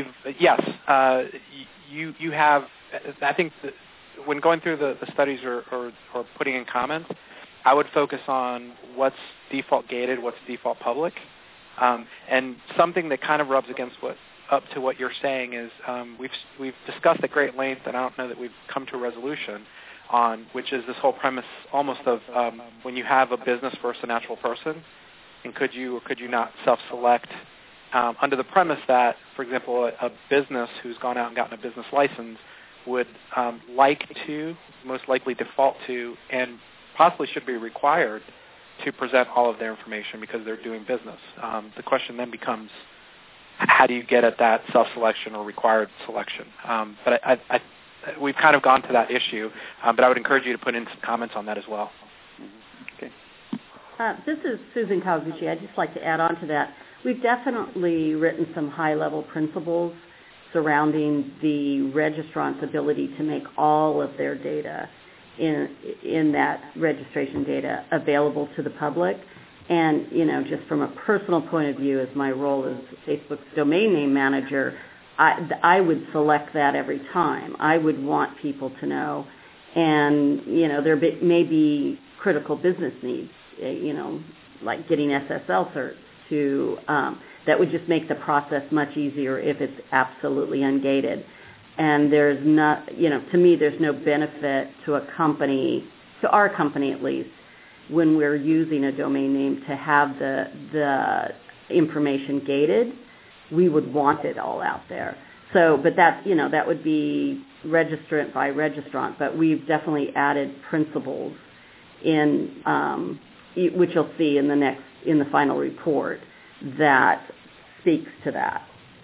have, I think when going through the studies or putting in comments, I would focus on what's default gated, what's default public, and something that kind of rubs against what you're saying is we've discussed at great length, and I don't know that we've come to a resolution on, which is this whole premise almost of when you have a business versus a natural person, and could you or could you not self-select under the premise that, for example, a business who's gone out and gotten a business license would most likely default to, and possibly should be required to present all of their information because they're doing business. The question then becomes, how do you get at that self-selection or required selection? But we've kind of gone to that issue, but I would encourage you to put in some comments on that as well. Okay. This is Susan Kawaguchi. I'd just like to add on to that. We've definitely written some high-level principles surrounding the registrant's ability to make all of their data in that registration data available to the public. And, just from a personal point of view, as my role as Facebook's domain name manager, I would select that every time. I would want people to know. And, there may be critical business needs, like getting SSL certs that would just make the process much easier if it's absolutely ungated. And there's not, to me, there's no benefit to a company, to our company at least, when we're using a domain name to have the information gated. We would want it all out there. So, but that, that would be registrant by registrant. But we've definitely added principles in, which you'll see in the final report, that speaks to that.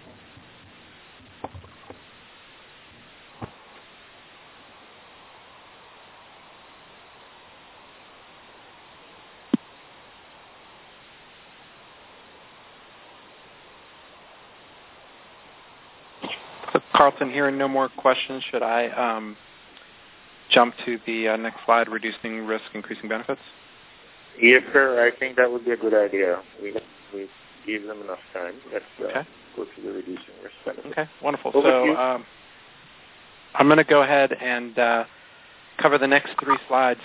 So Carlton, hearing no more questions, should I jump to the next slide, reducing risk, increasing benefits? Yes, sir. I think that would be a good idea. We give them enough time. Let's go to the reducing risk benefits. Okay, wonderful. So I'm going to go ahead and cover the next three slides,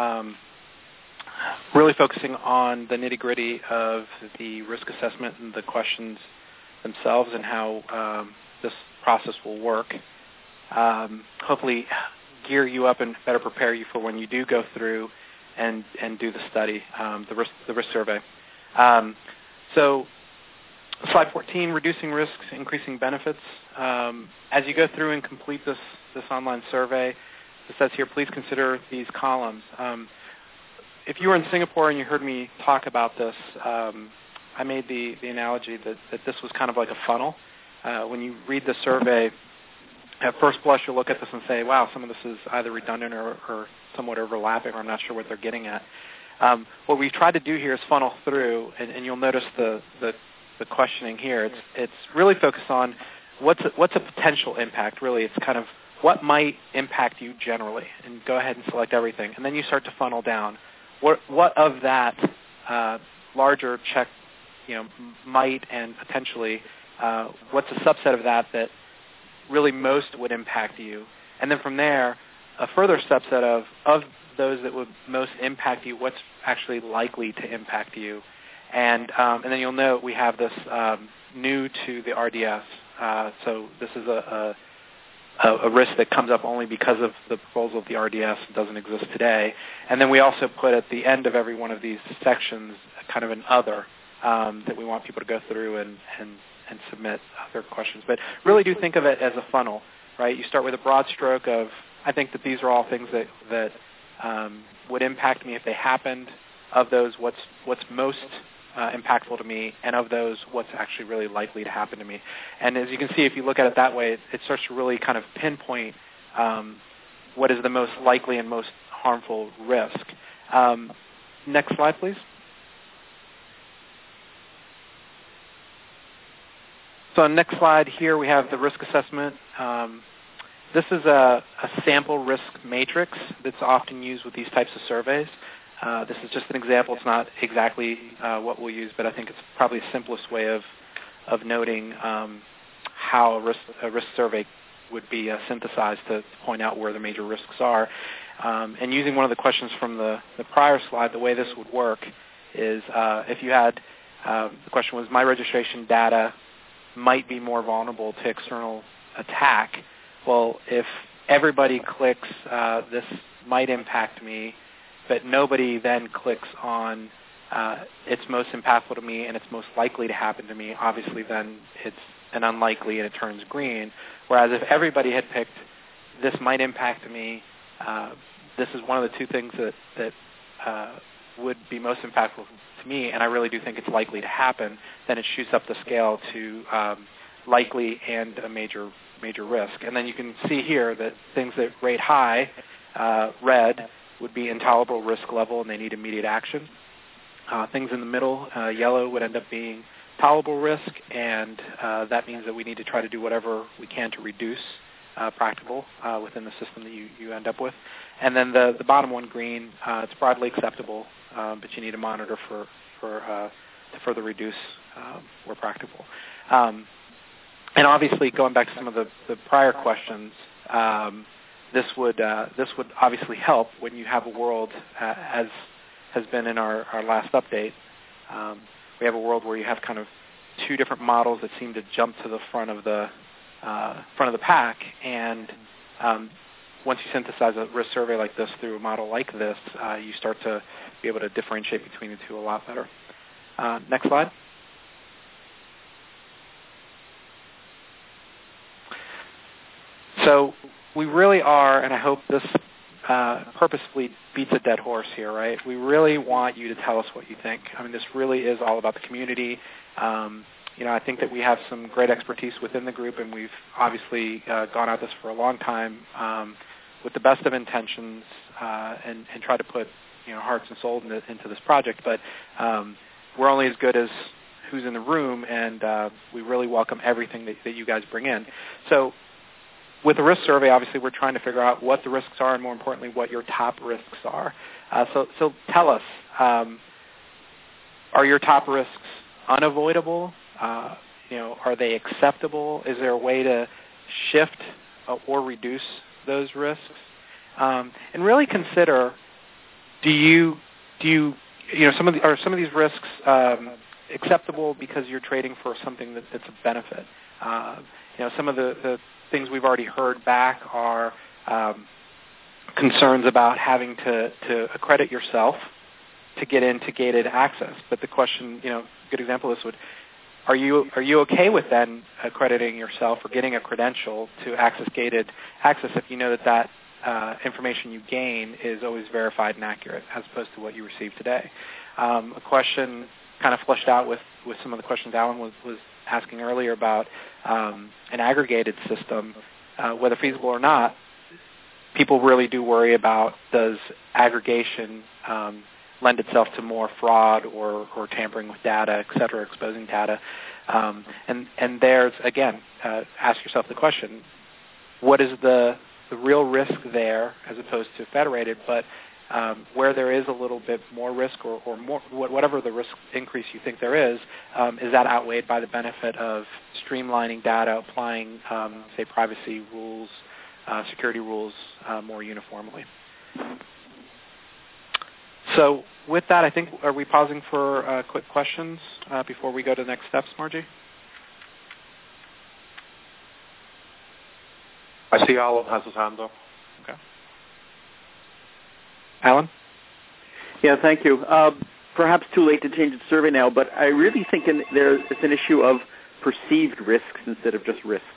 really focusing on the nitty-gritty of the risk assessment and the questions themselves and how this process will work. Hopefully gear you up and better prepare you for when you do go through and do the study, the risk survey. So slide 14, reducing risks, increasing benefits. As you go through and complete this online survey, it says here, please consider these columns. If you were in Singapore and you heard me talk about this, I made the analogy that this was kind of like a funnel. When you read the survey, at first blush you'll look at this and say, wow, some of this is either redundant or somewhat overlapping, or I'm not sure what they're getting at. What we've tried to do here is funnel through, and you'll notice the questioning here. It's really focused on what's a potential impact. Really, it's kind of what might impact you generally, and go ahead and select everything, and then you start to funnel down. What of that larger check, might and potentially, what's a subset of that really most would impact you, and then from there, a further subset of those that would most impact you, what's actually likely to impact you. And then you'll note we have this new to the RDS. So this is a risk that comes up only because of the proposal of the RDS. It doesn't exist today. And then we also put at the end of every one of these sections kind of an other that we want people to go through and submit other questions. But really do think of it as a funnel, right? You start with a broad stroke of, I think that these are all things that would impact me if they happened. Of those, what's most impactful to me, and of those, what's actually really likely to happen to me. And as you can see, if you look at it that way, it starts to really kind of pinpoint what is the most likely and most harmful risk. Next slide, please. So on the next slide here, we have the risk assessment. This is a sample risk matrix that's often used with these types of surveys. This is just an example. It's not exactly what we'll use, but I think it's probably the simplest way of noting how a risk survey would be synthesized to point out where the major risks are. And using one of the questions from the prior slide, the way this would work is if you had, the question was, my registration data might be more vulnerable to external attack. Well, if everybody clicks this might impact me, but nobody then clicks on it's most impactful to me and it's most likely to happen to me, obviously then it's an unlikely and it turns green. Whereas if everybody had picked this might impact me, this is one of the two things that would be most impactful to me, and I really do think it's likely to happen, then it shoots up the scale to likely and a major risk. And then you can see here that things that rate high, red, would be intolerable risk level and they need immediate action. Things in the middle, yellow, would end up being tolerable risk, and that means that we need to try to do whatever we can to reduce practical within the system that you end up with. And then the bottom one, green, it's broadly acceptable, but you need to monitor to further reduce where practical. And obviously, going back to some of the prior questions, this would obviously help when you have a world, as has been in our last update. We have a world where you have kind of two different models that seem to jump to the front of the pack, and once you synthesize a risk survey like this through a model like this, you start to be able to differentiate between the two a lot better. Next slide. So we really are, and I hope this purposefully beats a dead horse here, right? We really want you to tell us what you think. I mean, this really is all about the community. I think that we have some great expertise within the group, and we've obviously gone at this for a long time with the best of intentions and try to put hearts and soul into this project. But we're only as good as who's in the room, and we really welcome everything that you guys bring in. So with the risk survey, obviously, we're trying to figure out what the risks are and, more importantly, what your top risks are. So tell us, are your top risks unavoidable? Are they acceptable? Is there a way to shift or reduce those risks? And really consider, are some of these risks acceptable because you're trading for something that's a benefit? Some of the things we've already heard back are concerns about having to accredit yourself to get into gated access. But the question, a good example of this are you okay with then accrediting yourself or getting a credential to access gated access if you know that information you gain is always verified and accurate as opposed to what you receive today? A question kind of fleshed out with some of the questions Alan was asking earlier about an aggregated system, whether feasible or not. People really do worry about, does aggregation lend itself to more fraud or tampering with data, et cetera, exposing data. And there's, again, ask yourself the question, what is the real risk there as opposed to federated, but where there is a little bit more risk or more, whatever the risk increase you think there is that outweighed by the benefit of streamlining data, applying, say, privacy rules, security rules more uniformly? So with that, I think, are we pausing for quick questions before we go to the next steps, Margie? I see Alan has his hand up. Okay. Alan? Yeah, thank you. Perhaps too late to change the survey now, but I really think it's an issue of perceived risks instead of just risks.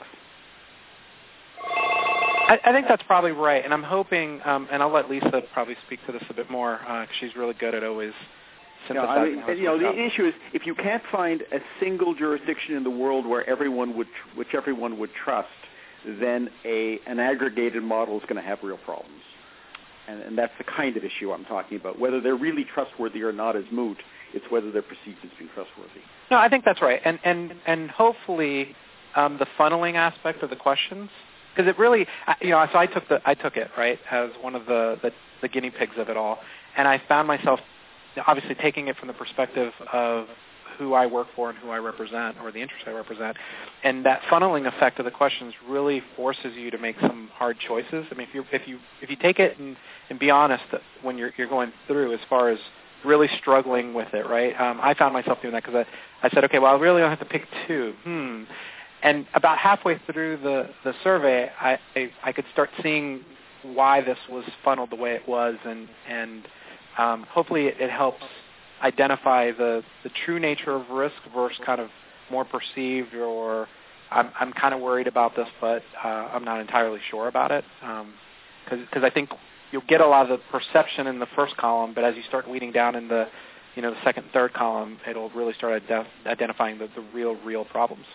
I think that's probably right, and I'm hoping, and I'll let Lisa probably speak to this a bit more, because she's really good at always synthesizing. The issue is if you can't find a single jurisdiction in the world which everyone would trust, then an aggregated model is going to have real problems. And that's the kind of issue I'm talking about. Whether they're really trustworthy or not is moot. It's whether they're perceived as being trustworthy. No, I think that's right. And hopefully the funneling aspect of the questions, because it really, so I took it, right, as one of the guinea pigs of it all. And I found myself obviously taking it from the perspective of who I work for and who I represent, or the interests I represent, and that funneling effect of the questions really forces you to make some hard choices. I mean, if you take it and be honest when you're going through, as far as really struggling with it, right? I found myself doing that because I said, okay, well, I really don't have to pick two. And about halfway through the survey, I could start seeing why this was funneled the way it was, and hopefully it helps identify the true nature of risk versus kind of more perceived, or I'm kind of worried about this, but I'm not entirely sure about it. Because I think you'll get a lot of the perception in the first column, but as you start weeding down in the second and third column, it'll really start identifying the real problems.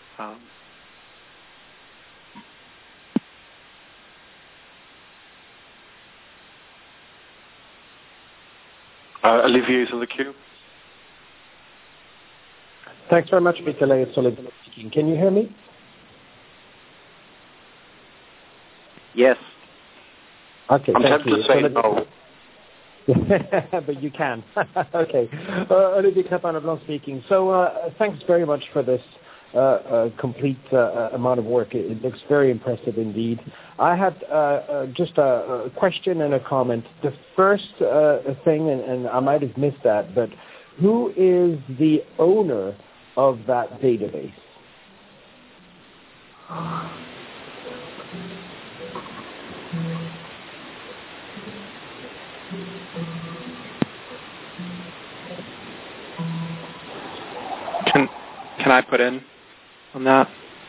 Olivier is in the queue. Thanks very much, Michele. It's Olivier speaking. Can you hear me? Yes. Okay, I'm thank tempted you. to say no. But you can. Okay. Olivier Crépin-Leblanc speaking. So thanks very much for this complete amount of work. It looks very impressive indeed. I had just a question and a comment. The first thing, and I might have missed that, but who is the owner of that database? Can I put in on that?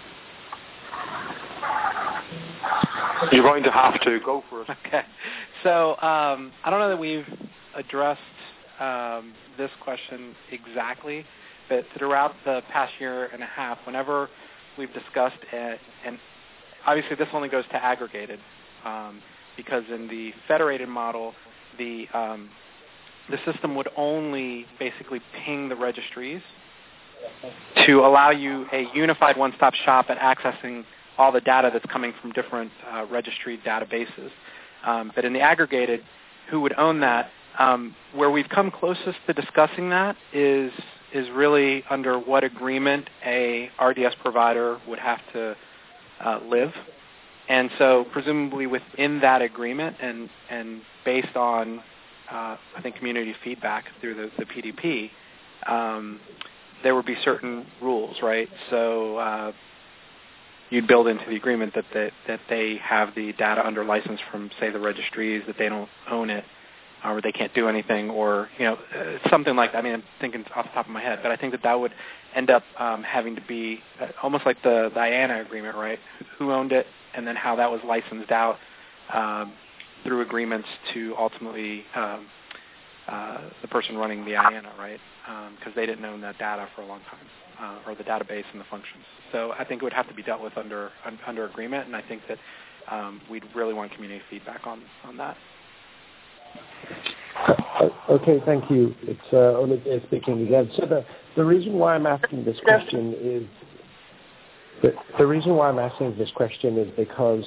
You're going to have to. Go for it. Okay. So I don't know that we've addressed this question exactly, but throughout the past year and a half, whenever we've discussed it, and obviously this only goes to aggregated, because in the federated model, the system would only basically ping the registries to allow you a unified one-stop shop at accessing all the data that's coming from different registry databases. But in the aggregated, who would own that? Where we've come closest to discussing that is really under what agreement a RDS provider would have to live. And so presumably within that agreement and based on, I think, community feedback through the PDP, there would be certain rules, right? So you'd build into the agreement that they have the data under license from, say, the registries, that they don't own it, or they can't do anything, or something like that. I mean, I'm thinking off the top of my head, but I think that would end up having to be almost like the IANA agreement, right? Who owned it, and then how that was licensed out through agreements to ultimately the person running the IANA, right? Because they didn't own that data for a long time, or the database and the functions. So I think it would have to be dealt with under agreement, and I think that we'd really want community feedback on that. Okay, thank you. It's Olivier speaking again. So the reason why I'm asking this question is because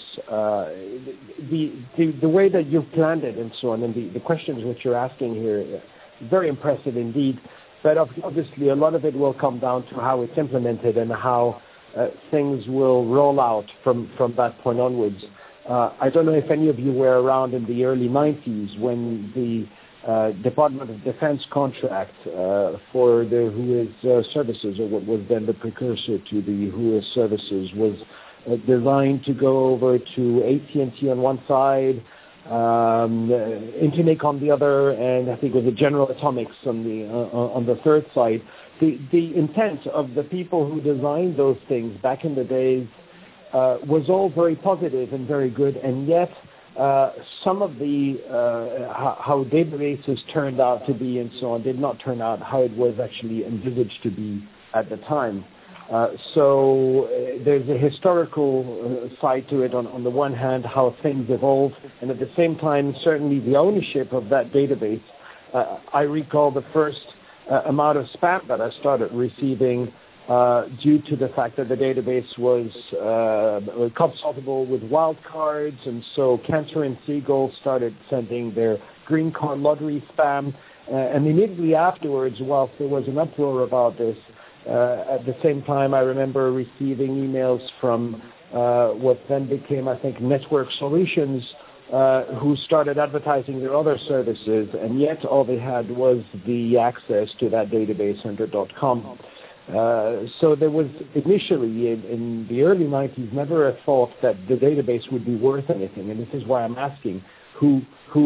the way that you've planned it and so on, and the questions which you're asking here, very impressive indeed. But obviously, a lot of it will come down to how it's implemented and how things will roll out from that point onwards. I don't know if any of you were around in the early 90s when the Department of Defense contract for the WHOIS services, or what was then the precursor to the WHOIS services, was designed to go over to AT&T on one side, Internic on the other, and I think it was General Atomics on the third side. The intent of the people who designed those things back in the days was all very positive and very good, and yet some of the how databases turned out to be and so on did not turn out how it was actually envisaged to be at the time. So there's a historical side to it on the one hand, how things evolved, and at the same time, certainly the ownership of that database. I recall the first amount of spam that I started receiving due to the fact that the database was consultable with wildcards, and so Cantor and Siegel started sending their green card lottery spam. And immediately afterwards, whilst there was an uproar about this, at the same time I remember receiving emails from what then became, I think, Network Solutions, who started advertising their other services, and yet all they had was the access to that database under .com. So there was initially, in the early 90s, never a thought that the database would be worth anything, and this is why I'm asking who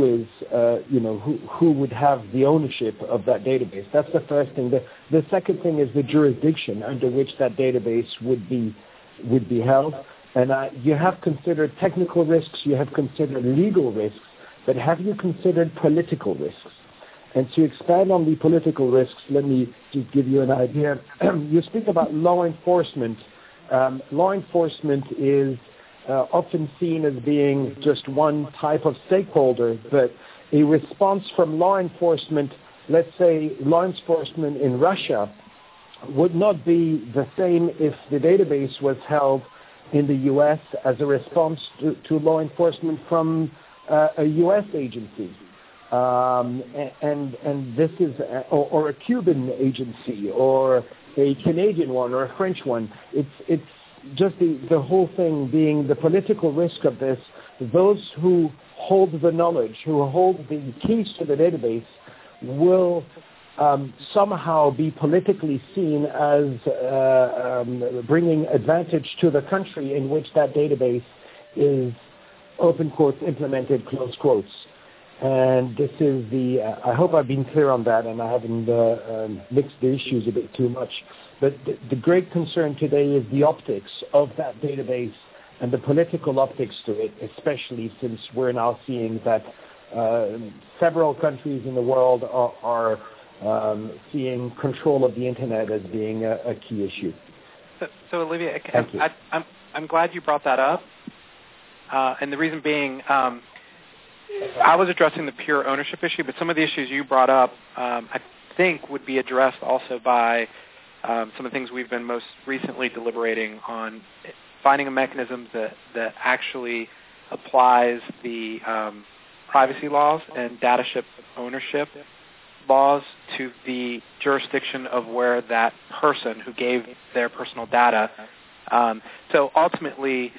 would have the ownership of that database. That's the first thing. The second thing is the jurisdiction under which that database would be held. And you have considered technical risks, you have considered legal risks, but have you considered political risks? And to expand on the political risks, let me just give you an idea. You speak about law enforcement. Law enforcement is often seen as being just one type of stakeholder, but a response from law enforcement, let's say law enforcement in Russia, would not be the same if the database was held in the U.S. as a response to law enforcement from a U.S. agency. And this is, or a Cuban agency, or a Canadian one, or a French one. It's just the whole thing being the political risk of this. Those who hold the knowledge, who hold the keys to the database, will somehow be politically seen as bringing advantage to the country in which that database is, open quotes, implemented, close quotes. And this is I hope I've been clear on that, and I haven't mixed the issues a bit too much. But the great concern today is the optics of that database and the political optics to it, especially since we're now seeing that several countries in the world are seeing control of the Internet as being a key issue. So Olivier, I'm glad you brought that up. And the reason being, I was addressing the pure ownership issue, but some of the issues you brought up, I think, would be addressed also by some of the things we've been most recently deliberating on, finding a mechanism that actually applies the privacy laws and data ownership laws to the jurisdiction of where that person who gave their personal data. So ultimately,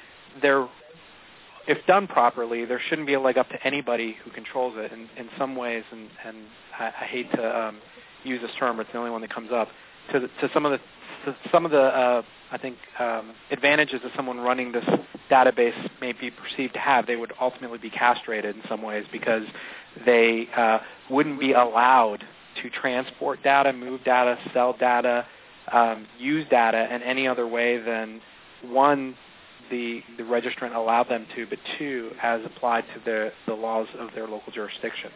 if done properly, there shouldn't be a leg up to anybody who controls it. In some ways, and I hate to use this term, but it's the only one that comes up, to some of the I think advantages that someone running this database may be perceived to have, they would ultimately be castrated in some ways because they wouldn't be allowed to transport data, move data, sell data, use data in any other way than, one, the registrant allowed them to, but two, as applied to the laws of their local jurisdiction.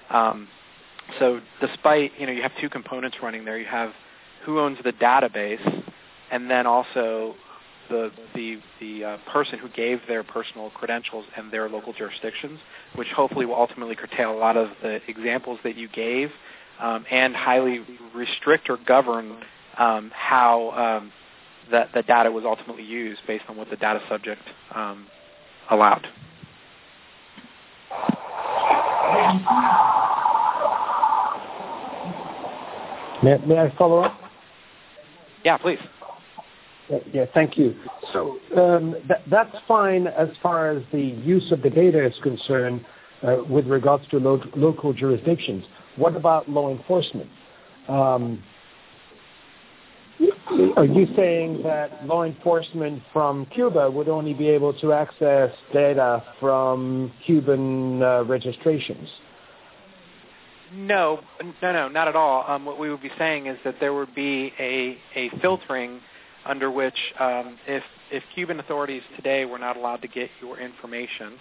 So despite, you have two components running there. You have who owns the database, and then also the person who gave their personal credentials and their local jurisdictions, which hopefully will ultimately curtail a lot of the examples that you gave, and highly restrict or govern how the data was ultimately used based on what the data subject allowed. May I follow up? Yeah, please. Yeah, thank you. So that's fine as far as the use of the data is concerned with regards to local jurisdictions. What about law enforcement? Are you saying that law enforcement from Cuba would only be able to access data from Cuban registrations? No, not at all. What we would be saying is that there would be a filtering under which if Cuban authorities today were not allowed to get your information,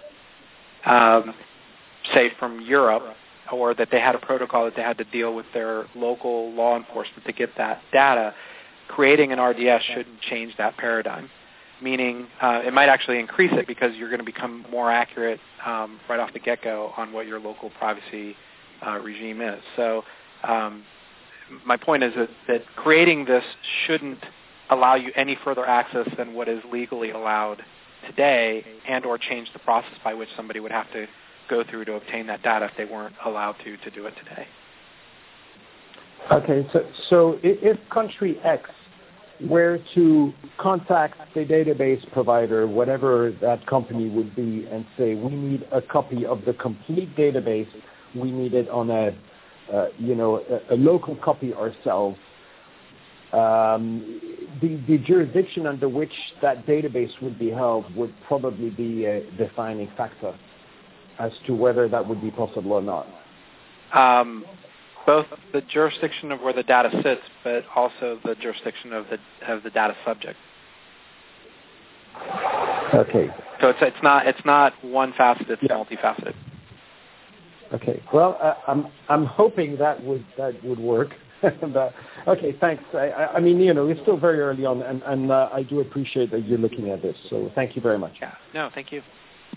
say from Europe, or that they had a protocol that they had to deal with their local law enforcement to get that data, creating an RDS shouldn't change that paradigm. Meaning it might actually increase it because you're going to become more accurate right off the get-go on what your local privacy regime is. So my point is that creating this shouldn't allow you any further access than what is legally allowed today, and or change the process by which somebody would have to go through to obtain that data if they weren't allowed to do it today. Okay, so if country X were to contact the database provider, whatever that company would be, and say, we need a copy of the complete database, we need it on a local copy ourselves, the jurisdiction under which that database would be held would probably be a defining factor as to whether that would be possible or not. Both the jurisdiction of where the data sits, but also the jurisdiction of the data subject. Okay. So it's not one facet; it's multifaceted. Okay. Well, I'm hoping that would work. But, okay. Thanks. I mean, it's still very early on, and I do appreciate that you're looking at this. So thank you very much. Yeah. No, thank you.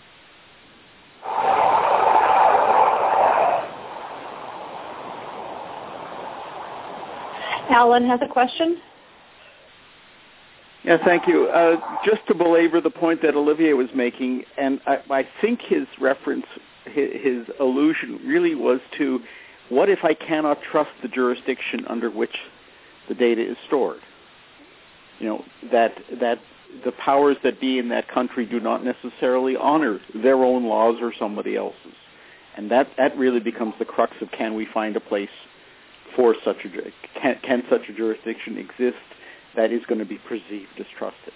Alan has a question. Yeah, thank you. Just to belabor the point that Olivier was making, and I think his reference, his allusion really was to, what if I cannot trust the jurisdiction under which the data is stored? That the powers that be in that country do not necessarily honor their own laws or somebody else's. And that really becomes the crux of, can we find a place for such can such a jurisdiction exist that is going to be perceived as trusted?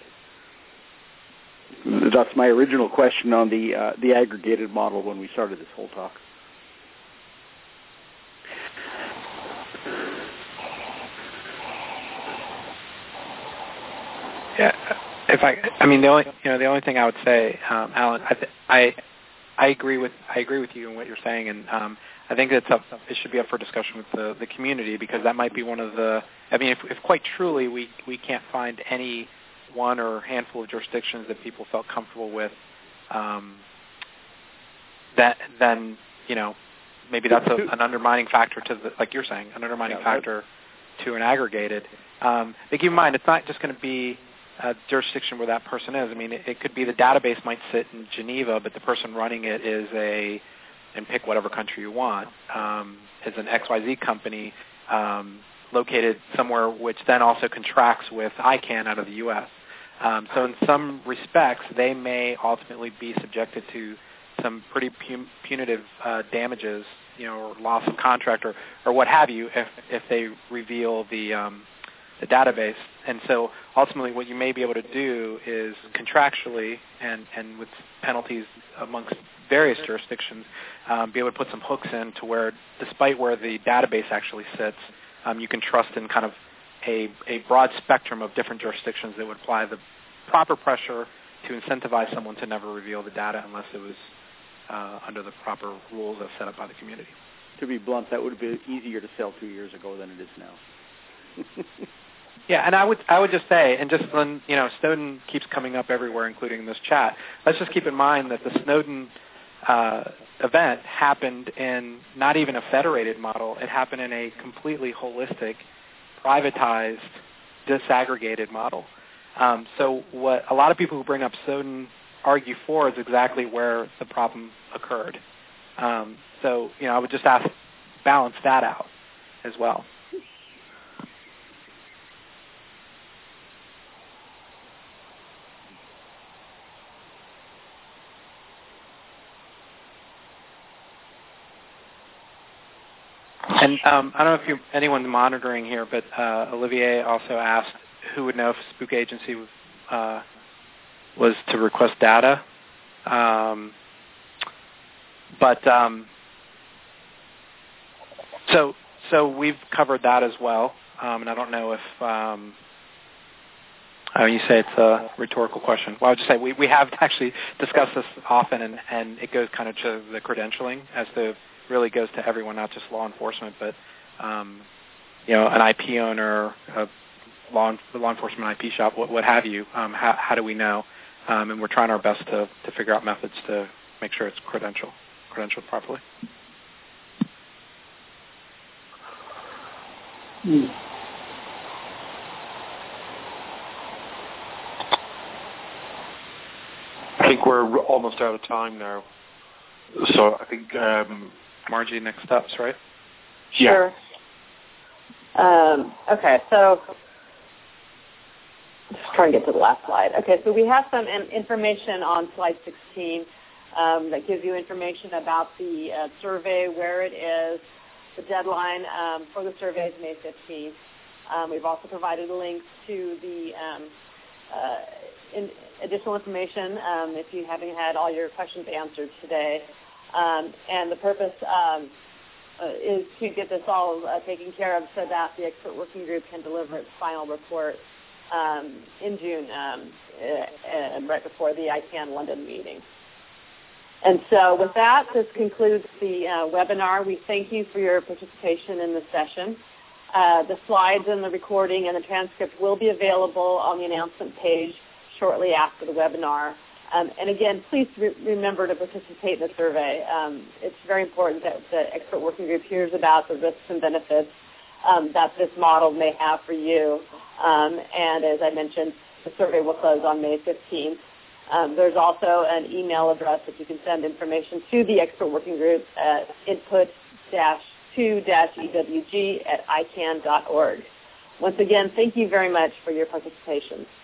That's my original question on the aggregated model when we started this whole talk. Yeah, the only thing I would say, Alan, I agree with you in what you're saying, and I think it should be up for discussion with the community, because that might be one of the. I mean, if quite truly we can't find any one or handful of jurisdictions that people felt comfortable with, then maybe that's an undermining factor to like you're saying, an undermining factor to an aggregated. But keep in mind, it's not just going to be a jurisdiction where that person is. I mean, it could be the database might sit in Geneva, but the person running it is and pick whatever country you want, is an XYZ company located somewhere which then also contracts with ICANN out of the U.S. So in some respects, they may ultimately be subjected to some pretty punitive damages, or loss of contract or what have you, if they reveal the database. And so ultimately what you may be able to do is contractually and with penalties amongst various jurisdictions, be able to put some hooks in to where, despite where the database actually sits, you can trust in kind of a broad spectrum of different jurisdictions that would apply the proper pressure to incentivize someone to never reveal the data unless it was under the proper rules as set up by the community. To be blunt, that would have been easier to sell 2 years ago than it is now. Yeah, and I would just say, and just when Snowden keeps coming up everywhere, including this chat. Let's just keep in mind that the Snowden event happened in not even a federated model. It happened in a completely holistic, privatized, disaggregated model. So what a lot of people who bring up Snowden argue for is exactly where the problem occurred. So I would just balance that out as well. And I don't know if anyone monitoring here, but Olivier also asked who would know if Spook Agency was to request data. So we've covered that as well. And I don't know if you say it's a rhetorical question. Well, I would just say we have actually discussed this often, and it goes kind of to the credentialing as to really goes to everyone, not just law enforcement, but an IP owner, the law enforcement IP shop, what have you. How do we know? And we're trying our best to figure out methods to make sure it's credentialed properly. I think we're almost out of time now. So I think Margie, next steps, right? Sure. Okay, so just trying to get to the last slide. Okay, so we have some information on slide 16 that gives you information about the survey, where it is, the deadline for the survey is May 15th. We've also provided links to the additional information if you haven't had all your questions answered today. And the purpose is to get this all taken care of so that the expert working group can deliver its final report in June, right before the ICANN London meeting. And so with that, this concludes the webinar. We thank you for your participation in the session. The slides and the recording and the transcript will be available on the announcement page shortly after the webinar. And again, please remember to participate in the survey. It's very important that the expert working group hears about the risks and benefits that this model may have for you. And as I mentioned, the survey will close on May 15th. There's also an email address that you can send information to the expert working group at input-2-ewg@icann.org. Once again, thank you very much for your participation.